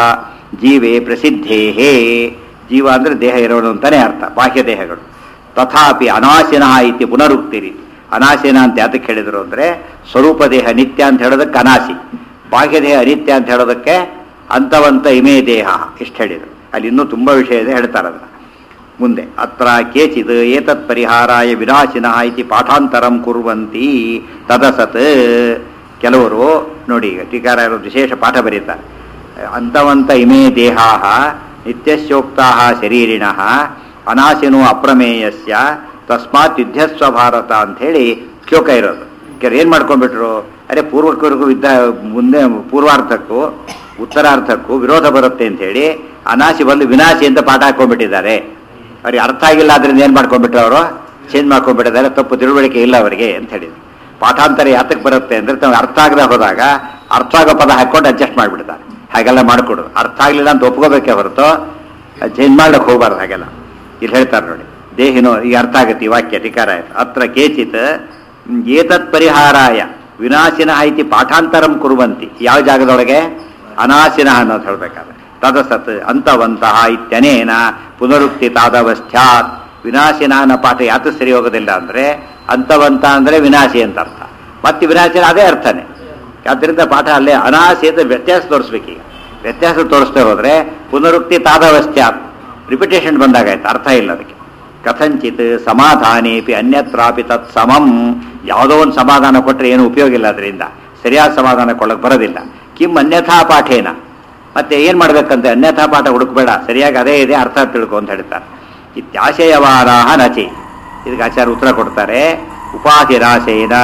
ಜೀವೇ ಪ್ರಸಿದ್ಧೇಹೇ. ಜೀವ ಅಂದ್ರೆ ದೇಹ ಇರೋನು ಅಂತಾನೆ ಅರ್ಥ, ಬಾಹ್ಯ ದೇಹಗಳು. ತಥಾಪಿ ಅನಾಶಿನ ಇತಿ ಪುನರುಕ್ತಿರಿ. ಅನಾಶಿನ ಅಂತ ಯಾತಕ್ಕೆ ಹೇಳಿದ್ರು ಅಂದ್ರೆ ಸ್ವರೂಪ ದೇಹ ನಿತ್ಯ ಅಂತ ಹೇಳೋದಕ್ಕೆ ಅನಾಶಿ, ಬಾಹ್ಯ ದೇಹ ಅನಿತ್ಯ ಅಂತ ಹೇಳೋದಕ್ಕೆ ಅಂತವಂತ ಇಮೇ ದೇಹ ಇಷ್ಟು ಹೇಳಿದರು. ಅಲ್ಲಿ ಇನ್ನೂ ತುಂಬಾ ವಿಷಯ ಇದೆ, ಹೇಳ್ತಾರೆ ಅದನ್ನ ಮುಂದೆ. ಅತ್ರ ಕೇಚಿತ್ ಏತತ್ ಪರಿಹಾರಾಯ ವಿನಾಶಿನಃ ಇತಿ ಪಾಠಾಂತರಂ ಕುರ್ವಂತಿ ತದಸತ್. ಕೆಲವರು ನೋಡಿ, ಈಗ ಟೀಕಾರಾಯರು ವಿಶೇಷ ಪಾಠ ಬರೀತಾರೆ. ಅಂತವಂತ ಇಮೇ ದೇಹಾಃ ನಿತ್ಯಸ್ಯೋಕ್ತಾಃ ಶರೀರಿಣಃ ಅನಾಶಿನೋ ಅಪ್ರಮೇಯಸ್ಯ ತಸ್ಮಾತ್ ಯುದ್ಧಸ್ವ ಭಾರತ ಅಂತ ಹೇಳಿ ಶ್ಲೋಕ ಇರೋದು. ಕೆಲವರು ಏನ್ ಮಾಡ್ಕೊಂಡ್ಬಿಟ್ರು, ಅರೆ ಪೂರ್ವಕ್ಕವರೆಗೂ ಮುಂದೆ ಪೂರ್ವಾರ್ಧಕ್ಕೂ ಉತ್ತರಾರ್ಧಕ್ಕೂ ವಿರೋಧ ಬರುತ್ತೆ ಅಂತ ಹೇಳಿ ಅನಾಶಿ ಬಂದು ವಿನಾಶಿ ಅಂತ ಪಾಠ ಹಾಕೊಂಡ್ಬಿಟ್ಟಿದ್ದಾರೆ. ಅವ್ರಿಗೆ ಅರ್ಥ ಆಗಿಲ್ಲ, ಅದರಿಂದ ಏನ್ ಮಾಡ್ಕೊಂಡ್ಬಿಟ್ರು, ಅವರು ಚೇಂಜ್ ಮಾಡ್ಕೊಂಡ್ಬಿಟ್ಟಿದ್ದಾರೆ. ತಪ್ಪು ತಿಳುವಳಿಕೆ ಇಲ್ಲ ಅವರಿಗೆ ಅಂತ ಹೇಳಿದ್ರು. ಪಾಠಾಂತರ ಯಾತಕ್ಕೆ ಬರುತ್ತೆ ಅಂದ್ರೆ ತಾವು ಅರ್ಥ ಆಗದೆ ಹೋದಾಗ ಅರ್ಥ ಆಗೋ ಪದ ಹಾಕೊಂಡು ಅಡ್ಜಸ್ಟ್ ಮಾಡಿಬಿಡ್ತಾರೆ. ಹಾಗೆಲ್ಲ ಮಾಡಿಕೊಡೋದು. ಅರ್ಥ ಆಗಲಿಲ್ಲ ಅಂತ ಒಪ್ಕೋಬೇಕೇ ಹೊರತು ಚೇಂಜ್ ಮಾಡ್ಲಿಕ್ಕೆ ಹೋಗ್ಬಾರ್ದು. ಹಾಗೆಲ್ಲ ಇಲ್ಲಿ ಹೇಳ್ತಾರೆ ನೋಡಿ, ದೇಹಿನೋ ಈಗ ಅರ್ಥ ಆಗುತ್ತೆ ಈ ವಾಕ್ಯ. ಟೀಕಾರ ಆಯ್ತು. ಅತ್ರ ಕೇಚಿತ್ ಏತತ್ ಪರಿಹಾರಾಯ ವಿನಾಶಿನಃ ಇತಿ ಪಾಠಾಂತರಂ ಕುರುವಂತಿ. ಯಾವ ಜಾಗದೊಳಗೆ ಅನಾಶಿನಃ ಅನ್ನೋದು ಹೇಳ್ಬೇಕಾದ್ರೆ ತದಸತ್ ಅಂತವಂತಹ ಇತ್ಯನೇನ ಪುನರುಕ್ತಿ ತಾದವಸ್ಥ್ಯಾತ್. ವಿನಾಶಿನ ಪಾಠ ಯಾತ ಸರಿ ಹೋಗೋದಿಲ್ಲ ಅಂದ್ರೆ ಅಂತವಂತ ಅಂದ್ರೆ ವಿನಾಶಿ ಅಂತ ಅರ್ಥ, ಮತ್ತೆ ವಿನಾಶಿನ ಅದೇ ಅರ್ಥನೇ. ಆದ್ದರಿಂದ ಪಾಠ ಅಲ್ಲೇ ಅನಾಶಿ ಅಂತ ವ್ಯತ್ಯಾಸ ತೋರಿಸ್ಬೇಕೀಗ. ವ್ಯತ್ಯಾಸ ತೋರಿಸ್ತೇ ಹೋದ್ರೆ ಪುನರುಕ್ತಿ ತಾದವಸ್ಥ್ಯಾತ್, ರಿಪಿಟೇಷನ್ ಬಂದಾಗಾಯ್ತು, ಅರ್ಥ ಇಲ್ಲ ಅದಕ್ಕೆ. ಕಥಂಚಿತ್ ಸಮಾಧಾನೇಪಿ ಅನ್ಯತ್ರಾಪಿ ತತ್ ಸಮಂ. ಯಾವುದೋ ಒಂದು ಸಮಾಧಾನ ಕೊಟ್ಟರೆ ಏನು ಉಪಯೋಗ ಇಲ್ಲ, ಅದರಿಂದ ಸರಿಯಾದ ಸಮಾಧಾನ ಕೊಡಕ್ಕೆ ಬರೋದಿಲ್ಲ. ಕಿಮ್ ಅನ್ಯಥಾ ಪಾಠೇನ, ಮತ್ತೆ ಏನ್ ಮಾಡ್ಬೇಕಂತೆ, ಅನ್ಯಥಾ ಪಾಠ ಹುಡುಕಬೇಡ, ಸರಿಯಾಗಿ ಅದೇ ಇದೆ ಅರ್ಥ ತಿಳ್ಕೊ ಅಂತ ಹೇಳ್ತಾರೆ. ಇತ್ಯಾಶಯವಾರಾಹ ನಚಿ. ಇದಕ್ಕೆ ಆಚಾರ್ಯ ಉತ್ತರ ಕೊಡ್ತಾರೆ. ಉಪಾಧಿರಾಶೇನ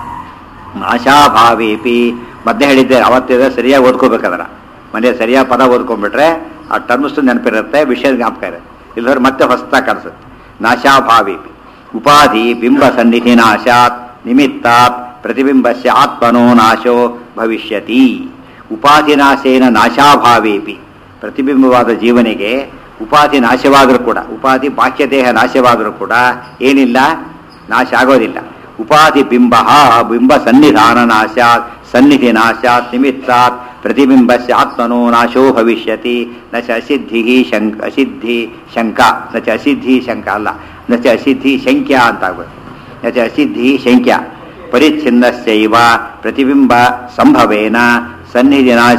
ನಾಶಾಭಾವೇಪಿ. ಮಧ್ಯೆ ಹೇಳಿದ್ದೆ ಅವತ್ತಿದೆ, ಸರಿಯಾಗಿ ಓದ್ಕೋಬೇಕದರ ಮನೆ ಸರಿಯಾದ ಪದ ಓದ್ಕೊಂಡ್ಬಿಟ್ರೆ ಆ ಟರ್ಮ್ಸ್ ನೆನಪಿರುತ್ತೆ, ವಿಷಯ ಜ್ಞಾಪಕ ಇರುತ್ತೆ. ಇಲ್ಲದ್ರೆ ಮತ್ತೆ ಹೊಸತಾ ಕಾಣಿಸುತ್ತೆ. ನಾಶಾಭಾವೇಪಿ ಉಪಾಧಿ ಬಿಂಬ ಸನ್ನಿಧಿ ನಾಶಾತ್ ನಿಮಿತ್ತಾತ್ ಪ್ರತಿಬಿಂಬಸ್ಯ ಆತ್ಮನೋ ನಾಶೋ ಭವಿಷ್ಯತಿ. ಉಪಾಧಿನಾಶೇನ ನಾಶಾಭಾವೇಪಿ. ಪ್ರತಿಬಿಂಬವಾದ ಜೀವನಿಗೆ ಉಪಾಧಿ ನಾಶವಾದರೂ ಕೂಡ, ಉಪಾಧಿ ಬಾಹ್ಯ ದೇಹ ನಾಶವಾದರೂ ಕೂಡ ಏನಿಲ್ಲ, ನಾಶ ಆಗೋದಿಲ್ಲ. ಉಪಾಧಿ ಬಿಂಬ ಬಿಂಬ ಸನ್ನಿಧಾನ ನಾಶಾತ್ ಸನ್ನಿಧಿ ನಾಶಾತ್ ನಿಮಿತ್ತಾತ್ ಪ್ರತಿಬಿಂಬಸ್ಯ ಆತ್ಮನೋ ನಾಶೋ ಭವಿಷ್ಯತಿ. ನ ಚ ಅಸಿದ್ಧಿ ಅಸಿದ್ಧಿ ಶಂಕ, ನ ಚ ಅಸಿದ್ಧಿ ಶಂಕ ಅಲ್ಲ, ನ ಚ ಅಸಿದ್ಧಿ ಶಂಕ್ಯ ಅಂತ ಆಗ್ಬೇಕು. ನ ಚ ಅಸಿದ್ಧಿ ಶಂಕ್ಯ ಪರಿಚ್ಛಿನ್ನಸ್ಯೈವ ಪ್ರತಿಬಿಂಬ ಸಂಭವೇನ ಸನ್ನಿಧಿ ನಾಶ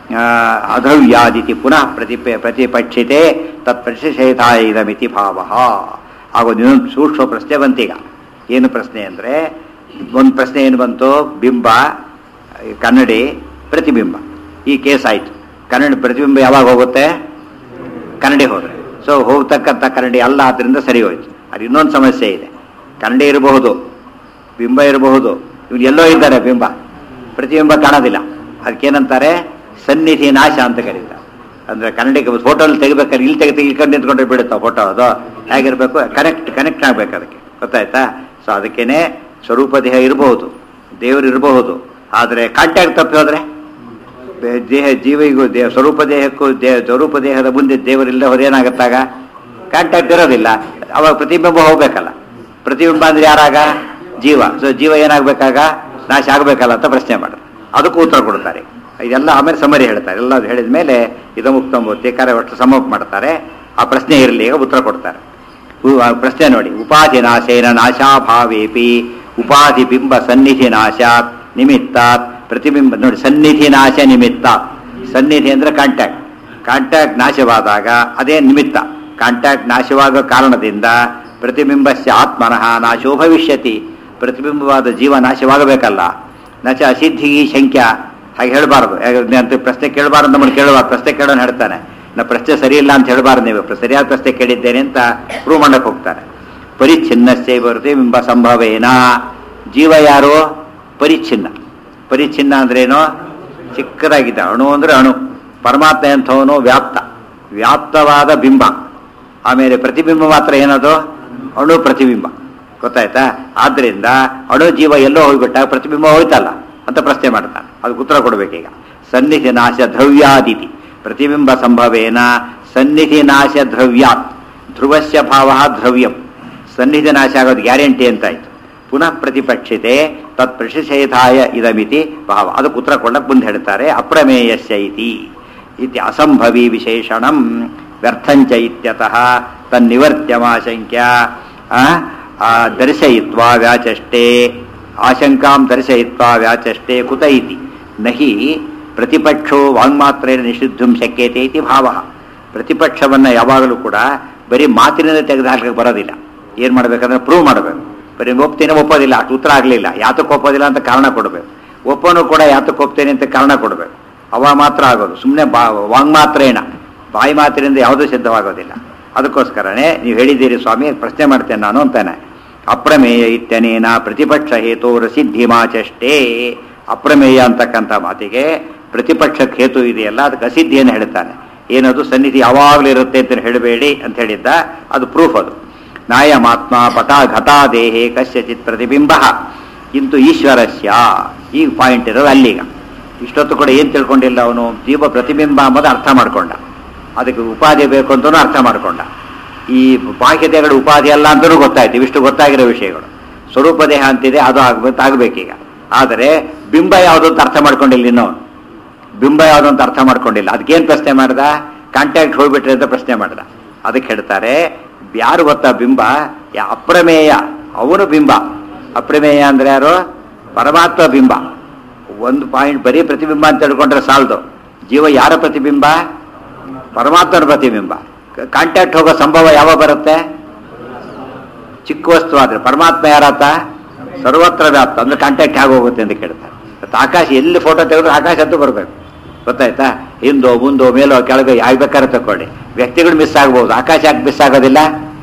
ಅಧವ್ಯಾದಿತಿ ಪುನಃ ಪ್ರತಿಪಕ್ಷಿತೆ ತತ್ ಪ್ರತಿಷೇಧಾಯ ಇದಮಿತಿ ಭಾವ. ಆಗೋದು ಇನ್ನೊಂದು ಸೂಕ್ಷ್ಮ ಪ್ರಶ್ನೆ ಬಂತೀಗ. ಏನು ಪ್ರಶ್ನೆ ಅಂದರೆ, ಒಂದು ಪ್ರಶ್ನೆ ಏನು ಬಂತು, ಬಿಂಬ ಕನ್ನಡಿ ಪ್ರತಿಬಿಂಬ ಈ ಕೇಸ್ ಆಯಿತು. ಕನ್ನಡಿ ಪ್ರತಿಬಿಂಬ ಯಾವಾಗ ಹೋಗುತ್ತೆ, ಕನ್ನಡಿ ಹೋದರೆ. ಸೊ ಹೋಗ್ತಕ್ಕಂಥ ಕನ್ನಡಿ ಅಲ್ಲ, ಆದ್ದರಿಂದ ಸರಿ ಹೋಯ್ತು. ಅದು ಇನ್ನೊಂದು ಸಮಸ್ಯೆ ಇದೆ. ಕನ್ನಡಿ ಇರಬಹುದು, ಬಿಂಬ ಇರಬಹುದು, ಇವ್ರು ಎಲ್ಲೋ ಇದ್ದಾರೆ, ಬಿಂಬ ಪ್ರತಿಬಿಂಬ ಕಾಣೋದಿಲ್ಲ. ಅದಕ್ಕೇನಂತಾರೆ, ಸನ್ನಿಧಿ ನಾಶ ಅಂತ ಕರೀತಾರೆ. ಅಂದರೆ ಕನ್ನಡಿಗೆ ಫೋಟೋಲ್ಲಿ ತೆಗಿಬೇಕಾದ್ರೆ ಇಲ್ಲಿ ತೆಗೆದು ನಿಂತ್ಕೊಂಡ್ರೆ ಬಿಡುತ್ತಾ ಫೋಟೋ, ಅದು ಹೇಗಿರಬೇಕು, ಕನೆಕ್ಟ್ ಆಗಬೇಕು ಅದಕ್ಕೆ, ಗೊತ್ತಾಯ್ತಾ. ಸೊ ಅದಕ್ಕೇನೆ ಸ್ವರೂಪ ದೇಹ ಇರಬಹುದು, ದೇವರು ಇರಬಹುದು, ಆದರೆ ಕಾಂಟ್ಯಾಕ್ಟ್ ತಪ್ಪಿ ಹೋದರೆ ದೇಹ ಜೀವಿಗೂ ಸ್ವರೂಪ ದೇಹಕ್ಕೂ ಸ್ವರೂಪ ದೇಹದ ಮುಂದೆ ದೇವರಿಲ್ಲ ಹೋದೇನಾಗತ್ತಾಗ ಕಾಂಟ್ಯಾಕ್ಟ್ ಇರೋದಿಲ್ಲ. ಅವಾಗ ಪ್ರತಿಬಿಂಬ ಹೋಗ್ಬೇಕಲ್ಲ. ಪ್ರತಿಬಿಂಬ ಅಂದ್ರೆ ಯಾರಾಗ, ಜೀವ. ಸೊ ಜೀವ ಏನಾಗಬೇಕಾಗ, ನಾಶ ಆಗಬೇಕಲ್ಲ ಅಂತ ಪ್ರಶ್ನೆ ಮಾಡೋದು. ಅದಕ್ಕೂ ಉತ್ತರ ಕೊಡ್ತಾರೆ. ಇದೆಲ್ಲ ಆಮೇಲೆ ಸಮರಿ ಹೇಳ್ತಾರೆ. ಎಲ್ಲ ಹೇಳಿದ ಮೇಲೆ ಇದಮುಕ್ತಂ ತೀಕಾರ ಒಟ್ಟು ಸಮಪ್ ಮಾಡ್ತಾರೆ. ಆ ಪ್ರಶ್ನೆ ಇರಲಿ, ಈಗ ಉತ್ತರ ಕೊಡ್ತಾರೆ. ಪ್ರಶ್ನೆ ನೋಡಿ, ಉಪಾಧಿ ನಾಶೇನ ನಾಶಾಭಾವೇಪಿ ಉಪಾಧಿ ಬಿಂಬ ಸನ್ನಿಧಿ ನಾಶಾತ್ ನಿಮಿತ್ತಾತ್ ಪ್ರತಿಬಿಂಬ. ನೋಡಿ, ಸನ್ನಿಧಿ ನಾಶ ನಿಮಿತ್ತ. ಸನ್ನಿಧಿ ಅಂದ್ರೆ ಕಾಂಟ್ಯಾಕ್ಟ್ ನಾಶವಾದಾಗ ಅದೇ ನಿಮಿತ್ತ. ಕಾಂಟ್ಯಾಕ್ಟ್ ನಾಶವಾಗೋ ಕಾರಣದಿಂದ ಪ್ರತಿಬಿಂಬಸ್ಯ ಆತ್ಮನಃ ನಾಶೋ ಭವಿಷ್ಯತಿ. ಪ್ರತಿಬಿಂಬವಾದ ಜೀವ ನಾಶವಾಗಬೇಕಲ್ಲ. ನಚ ಅಸಿದ್ಧಿ ಶಂಕ್ಯ, ಹಾಗೆ ಹೇಳಬಾರದು. ಅಂತ ಪ್ರಶ್ನೆ ಕೇಳಬಾರ್ದು, ನಮ್ಮನ್ನು ಕೇಳಬಾರ್ದು. ಪ್ರಶ್ನೆ ಕೇಳೋನು ಹೇಳ್ತಾನೆ, ನಾ ಪ್ರಶ್ನೆ ಸರಿ ಇಲ್ಲ ಅಂತ ಹೇಳಬಾರ್ದು, ನೀವು ಸರಿಯಾದ ಪ್ರಶ್ನೆ ಕೇಳಿದ್ದೇನೆ ಅಂತ ಪ್ರೂವ್ ಮಾಡಕ್ಕೆ ಹೋಗ್ತಾರೆ. ಪರಿಚ್ಛಿನ್ನಸ್ಯ ಪ್ರತಿಬಿಂಬ ಸಂಭವೇನ. ಜೀವ ಯಾರು, ಪರಿಚ್ಛಿನ್ನ. ಪರಿಚ್ಛಿನ್ನ ಅಂದ್ರೇನು, ಚಿಕ್ಕದಾಗಿದೆ. ಅಣು ಅಂದ್ರೆ ಅಣು. ಪರಮಾತ್ಮ ಎಂಥವನು, ವ್ಯಾಪ್ತವಾದ ಬಿಂಬ. ಆಮೇಲೆ ಪ್ರತಿಬಿಂಬ ಮಾತ್ರ ಏನದು ಅಣು ಪ್ರತಿಬಿಂಬ, ಗೊತ್ತಾಯ್ತಾ? ಆದ್ರಿಂದ ಅಣು ಜೀವ ಎಲ್ಲೋ ಹೋಗ್ಬಿಟ್ಟಾಗ ಪ್ರತಿಬಿಂಬ ಹೋಯ್ತಲ್ಲ ಅಂತ ಪ್ರಶ್ನೆ ಮಾಡ್ತಾನೆ. ಅದಕ್ಕೆ ಉತ್ತರ ಕೊಡ್ಬೇಕೀಗ. ಸನ್ನಿಧಿ ನಾಶ ದ್ರವ್ಯಾದಿತಿ ಪ್ರತಿಬಿಂಬ ಸಂಭವೇನ ಸನ್ನಿಧಿ ನಾಶ ದ್ರವ್ಯಾತ್ ಧ್ರುವಸ್ಯ ಭಾವ ದ್ರವ್ಯಂ. ಸನ್ನಿಧಿ ನಾಶ ಆಗೋದು ಗ್ಯಾರಂಟಿ ಅಂತಾಯ್ತು. ಪುನಃ ಪ್ರತಿಪಕ್ಷಿತೆ ತತ್ ಪ್ರತಿಷೇಧಾಯ ಇದಮಿತಿ ಭಾವ. ಅದಕ್ಕೆ ಉತ್ತರ ಕೊಡಕ್ಕೆ ಮುಂದೆ ಹೇಳ್ತಾರೆ ಅಪ್ರಮೇಯಸ್ಯ ಇತಿ ಅಸಂಭವಿ ವಿಶೇಷಣಂ ವ್ಯರ್ಥಂಚ ಇತ್ಯತಃ ತನ್ನಿವರ್ತ್ಯಮಾಶಂಕ್ಯ ದರ್ಶಯಿತ್ವಾ ವ್ಯಾಚಷ್ಟೇ ಆಶಂಕಾಂ ದರ್ಶಯಿತ್ವಾ ವ್ಯಾಚಷ್ಟೇ ಕುತ ಇತಿ ನಹಿ ಪ್ರತಿಪಕ್ಷೋ ವಾಂಗ್ಮಾತ್ರೇಣ ನಿಷಿದ್ಧಂ ಶಕ್ಯತೆ ಇತಿ ಭಾವ. ಪ್ರತಿಪಕ್ಷವನ್ನು ಯಾವಾಗಲೂ ಕೂಡ ಬರೀ ಮಾತಿನಿಂದ ತೆಗೆದುಹಾಕಕ್ಕೆ ಬರೋದಿಲ್ಲ. ಏನು ಮಾಡಬೇಕಂದ್ರೆ ಪ್ರೂವ್ ಮಾಡಬೇಕು. ಬರೀ ಒಪ್ತೇನೆ ಒಪ್ಪೋದಿಲ್ಲ, ಅಷ್ಟು ಉತ್ತರ ಆಗಲಿಲ್ಲ, ಯಾತಕ್ಕೆ ಒಪ್ಪೋದಿಲ್ಲ ಅಂತ ಕಾರಣ ಕೊಡಬೇಕು. ಒಪ್ಪನು ಕೂಡ ಯಾತಕ್ಕೆ ಒಪ್ತೇನೆ ಅಂತ ಕಾರಣ ಕೊಡಬೇಕು. ಅವ ಮಾತ್ರ ಆಗೋದು. ಸುಮ್ಮನೆ ವಾಂಗ್ಮಾತ್ರೇಣ ಬಾಯಿ ಮಾತಿನಿಂದ ಯಾವುದೂ ಸಿದ್ಧವಾಗೋದಿಲ್ಲ. ಅದಕ್ಕೋಸ್ಕರನೇ ನೀವು ಹೇಳಿದ್ದೀರಿ ಸ್ವಾಮಿ, ಪ್ರಶ್ನೆ ಮಾಡ್ತೇನೆ ನಾನು ಅಂತಾನೆ. ಅಪ್ರಮೇಯ ಇತ್ಯನೇನ ಪ್ರತಿಪಕ್ಷ ಹೇತೋರ ಸಿದ್ಧಿಮಾಚಷ್ಟೇ. ಅಪ್ರಮೇಯ ಅಂತಕ್ಕಂಥ ಮಾತಿಗೆ ಪ್ರತಿಪಕ್ಷ ಹೇತು ಇದೆಯಲ್ಲ, ಅದಕ್ಕೆ ಅಸಿದ್ಧಿಯನ್ನು ಹೇಳ್ತಾನೆ. ಏನದು ಸನ್ನಿಧಿ ಯಾವಾಗಲೂ ಇರುತ್ತೆ ಅಂತ ಹೇಳಬೇಡಿ ಅಂತ ಹೇಳಿದ್ದ, ಅದು ಪ್ರೂಫ್. ಅದು ನಾಯಮಾತ್ಮ ಪಟಾ ಘಟಾದೇಹೇ ಕಸ್ಯಚಿತ್ ಪ್ರತಿಬಿಂಬ ಇಂತು ಈಶ್ವರಸ್ಯ. ಈ ಪಾಯಿಂಟ್ ಇರೋದು ಅಲ್ಲಿಗ. ಇಷ್ಟೊತ್ತು ಕೂಡ ಏನು ತಿಳ್ಕೊಂಡಿಲ್ಲ ಅವನು, ಜೀವ ಪ್ರತಿಬಿಂಬ ಅಂಬೋದು ಅರ್ಥ ಮಾಡ್ಕೊಂಡ, ಅದಕ್ಕೆ ಉಪಾಧಿ ಬೇಕು ಅಂತಲೂ ಅರ್ಥ ಮಾಡ್ಕೊಂಡ. ಈ ಬಾಹ್ಯತೆಗಳು ಉಪಾಧಿ ಅಲ್ಲ ಅಂತಲೂ ಗೊತ್ತಾಯ್ತು. ಇವಿಷ್ಟು ಗೊತ್ತಾಗಿರೋ ವಿಷಯಗಳು. ಸ್ವರೂಪ ದೇಹ ಅಂತಿದೆ, ಅದು ಆಗಬೇಕೀಗ. ಆದರೆ ಬಿಂಬ ಯಾವುದು ಅಂತ ಅರ್ಥ ಮಾಡ್ಕೊಂಡಿಲ್ಲ ಇನ್ನವನು. ಬಿಂಬ ಯಾವುದು ಅಂತ ಅರ್ಥ ಮಾಡ್ಕೊಂಡಿಲ್ಲ. ಅದಕ್ಕೇನು ಪ್ರಶ್ನೆ ಮಾಡ್ದ? ಕಾಂಟ್ಯಾಕ್ಟ್ ಹೋಗ್ಬಿಟ್ರೆ ಅಂತ ಪ್ರಶ್ನೆ ಮಾಡ್ದ. ಅದಕ್ಕೆ ಹೇಳ್ತಾರೆ ಯಾರು ಗೊತ್ತಾ ಬಿಂಬ? ಅಪ್ರಮೇಯ, ಅವನು ಬಿಂಬ. ಅಪ್ರಮೇಯ ಅಂದ್ರೆ ಯಾರು? ಪರಮಾತ್ಮ ಬಿಂಬ. ಒಂದು ಪಾಯಿಂಟ್ ಬರೀ ಪ್ರತಿಬಿಂಬ ಅಂತ ತಿಳ್ಕೊಂಡ್ರೆ ಸಾಲದು. ಜೀವ ಯಾರ ಪ್ರತಿಬಿಂಬ? ಪರಮಾತ್ಮನ ಪ್ರತಿಬಿಂಬ. ಕಾಂಟ್ಯಾಕ್ಟ್ ಹೋಗೋ ಸಂಭವ ಯಾವಾಗ ಬರುತ್ತೆ? ಚಿಕ್ಕ ವಸ್ತು ಆದ್ರೆ. ಪರಮಾತ್ಮ ಯಾರಾತ? ಸರ್ವತ್ರ ವ್ಯಾಪ್ತ. ಅಂದ್ರೆ ಕಾಂಟ್ಯಾಕ್ಟ್ ಹೇಗೆ ಹೋಗುತ್ತೆ ಅಂತ ಕೇಳ್ತಾರೆ. ಆಕಾಶ ಎಲ್ಲಿ ಫೋಟೋ ತೆಗೆದ್ರು ಆಕಾಶ ಅಂತೂ ಬರಬೇಕು, ಗೊತ್ತಾಯ್ತಾ? ಹಿಂದೋ ಮುಂದೋ ಮೇಲೋ ಕೆಳಗೋ ಯಾಕೆ ಬೇಕಾದ್ರೆ ತಗೊಳ್ಳಿ. ವ್ಯಕ್ತಿಗಳು ಮಿಸ್ ಆಗ್ಬೋದು, ಆಕಾಶ ಯಾಕೆ ಮಿಸ್ ಆಗೋದಿಲ್ಲ?